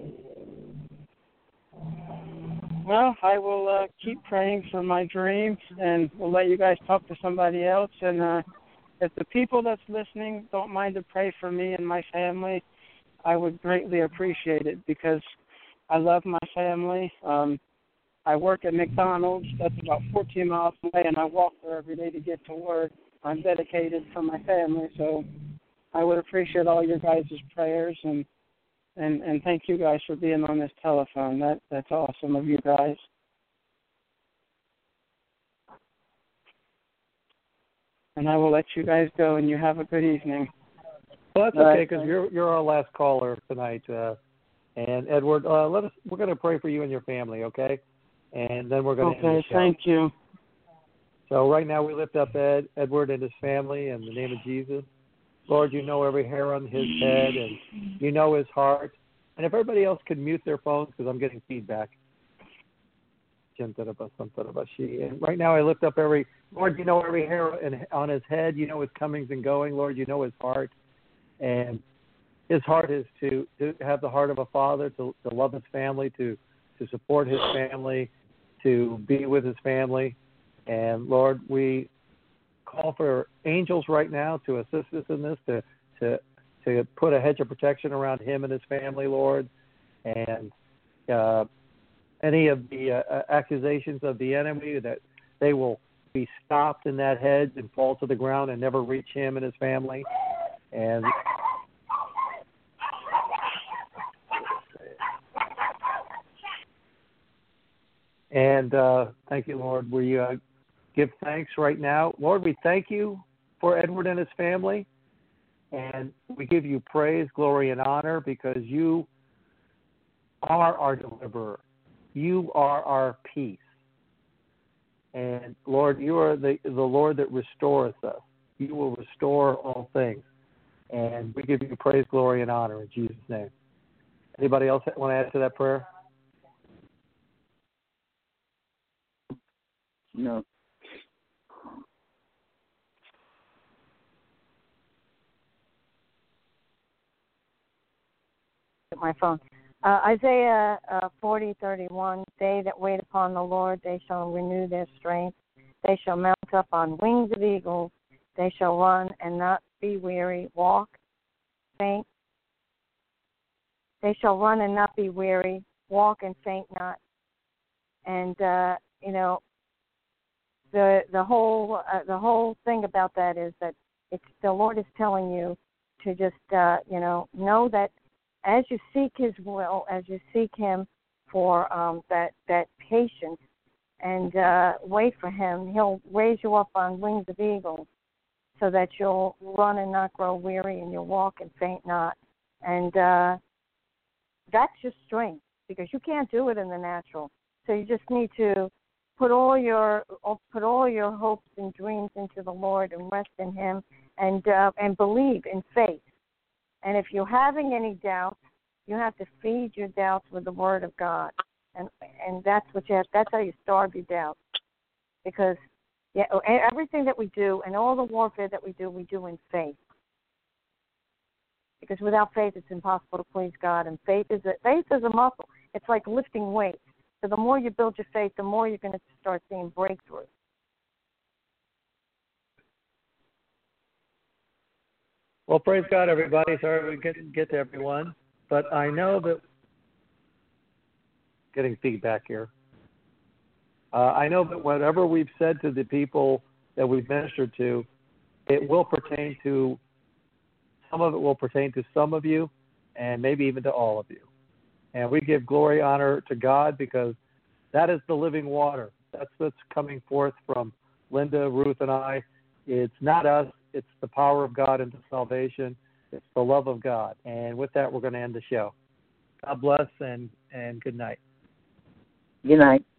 well, I will uh, keep praying for my dreams, and we'll let you guys talk to somebody else. And uh, if the people that's listening don't mind to pray for me and my family, I would greatly appreciate it, because I love my family. Um, I work at McDonald's. That's about fourteen miles away, and I walk there every day to get to work. I'm dedicated to my family, so I would appreciate all your guys' prayers, and, and, and thank you guys for being on this telephone. That That's awesome of you guys. And I will let you guys go, and you have a good evening. Well, that's okay, because you're you're our last caller tonight. Uh, and Edward, uh, let us. We're going to pray for you and your family, okay? And then we're going to. Okay, thank you. So right now we lift up Ed, Edward and his family in the name of Jesus. Lord, you know every hair on his head, and you know his heart. And if everybody else could mute their phones, because I'm getting feedback. And right now I lift up every, Lord, you know every hair in, on his head. You know his comings and going. Lord, you know his heart. And his heart is to, to have the heart of a father, to, to love his family, to, to support his family, to be with his family. And Lord, we call for angels right now to assist us in this, to to to put a hedge of protection around him and his family, Lord, and uh, any of the uh, accusations of the enemy, that they will be stopped in that hedge and fall to the ground and never reach him and his family. And and uh, thank you, Lord. We uh, give thanks right now. Lord, we thank you for Edward and his family, and we give you praise, glory, and honor, because you are our deliverer. You are our peace. And Lord, you are the, the Lord that restoreth us. You will restore all things. And we give you praise, glory, and honor in Jesus' name. Anybody else want to add to that prayer? No. My phone. Uh, Isaiah uh, forty thirty-one. They that wait upon the Lord, they shall renew their strength. They shall mount up on wings of eagles. They shall run and not be weary, walk, faint. They shall run and not be weary, walk and faint not. And uh, you know, the the whole uh, the whole thing about that is that it's the Lord is telling you to just uh, you know know that as you seek His will, as you seek Him for um, that that patience and uh, wait for Him, He'll raise you up on wings of eagles, so that you'll run and not grow weary, and you'll walk and faint not. And uh, that's your strength, because you can't do it in the natural. So you just need to put all your put all your hopes and dreams into the Lord and rest in Him, and uh, and believe in faith. And if you're having any doubts, you have to feed your doubts with the Word of God, and and that's what you have. That's how you starve your doubts, because yeah, everything that we do and all the warfare that we do, we do in faith. Because without faith, it's impossible to please God. And faith is a faith is a muscle. It's like lifting weights. So the more you build your faith, the more you're going to start seeing breakthroughs. Well, praise God, everybody. Sorry we couldn't get to everyone, but I know that getting feedback here. Uh, I know that whatever we've said to the people that we've ministered to, it will pertain to, some of it will pertain to some of you, and maybe even to all of you. And we give glory, honor to God, because that is the living water. That's what's coming forth from Linda, Ruth, and I. It's not us. It's the power of God into salvation. It's the love of God. And with that, we're going to end the show. God bless, and, and good night. Good night.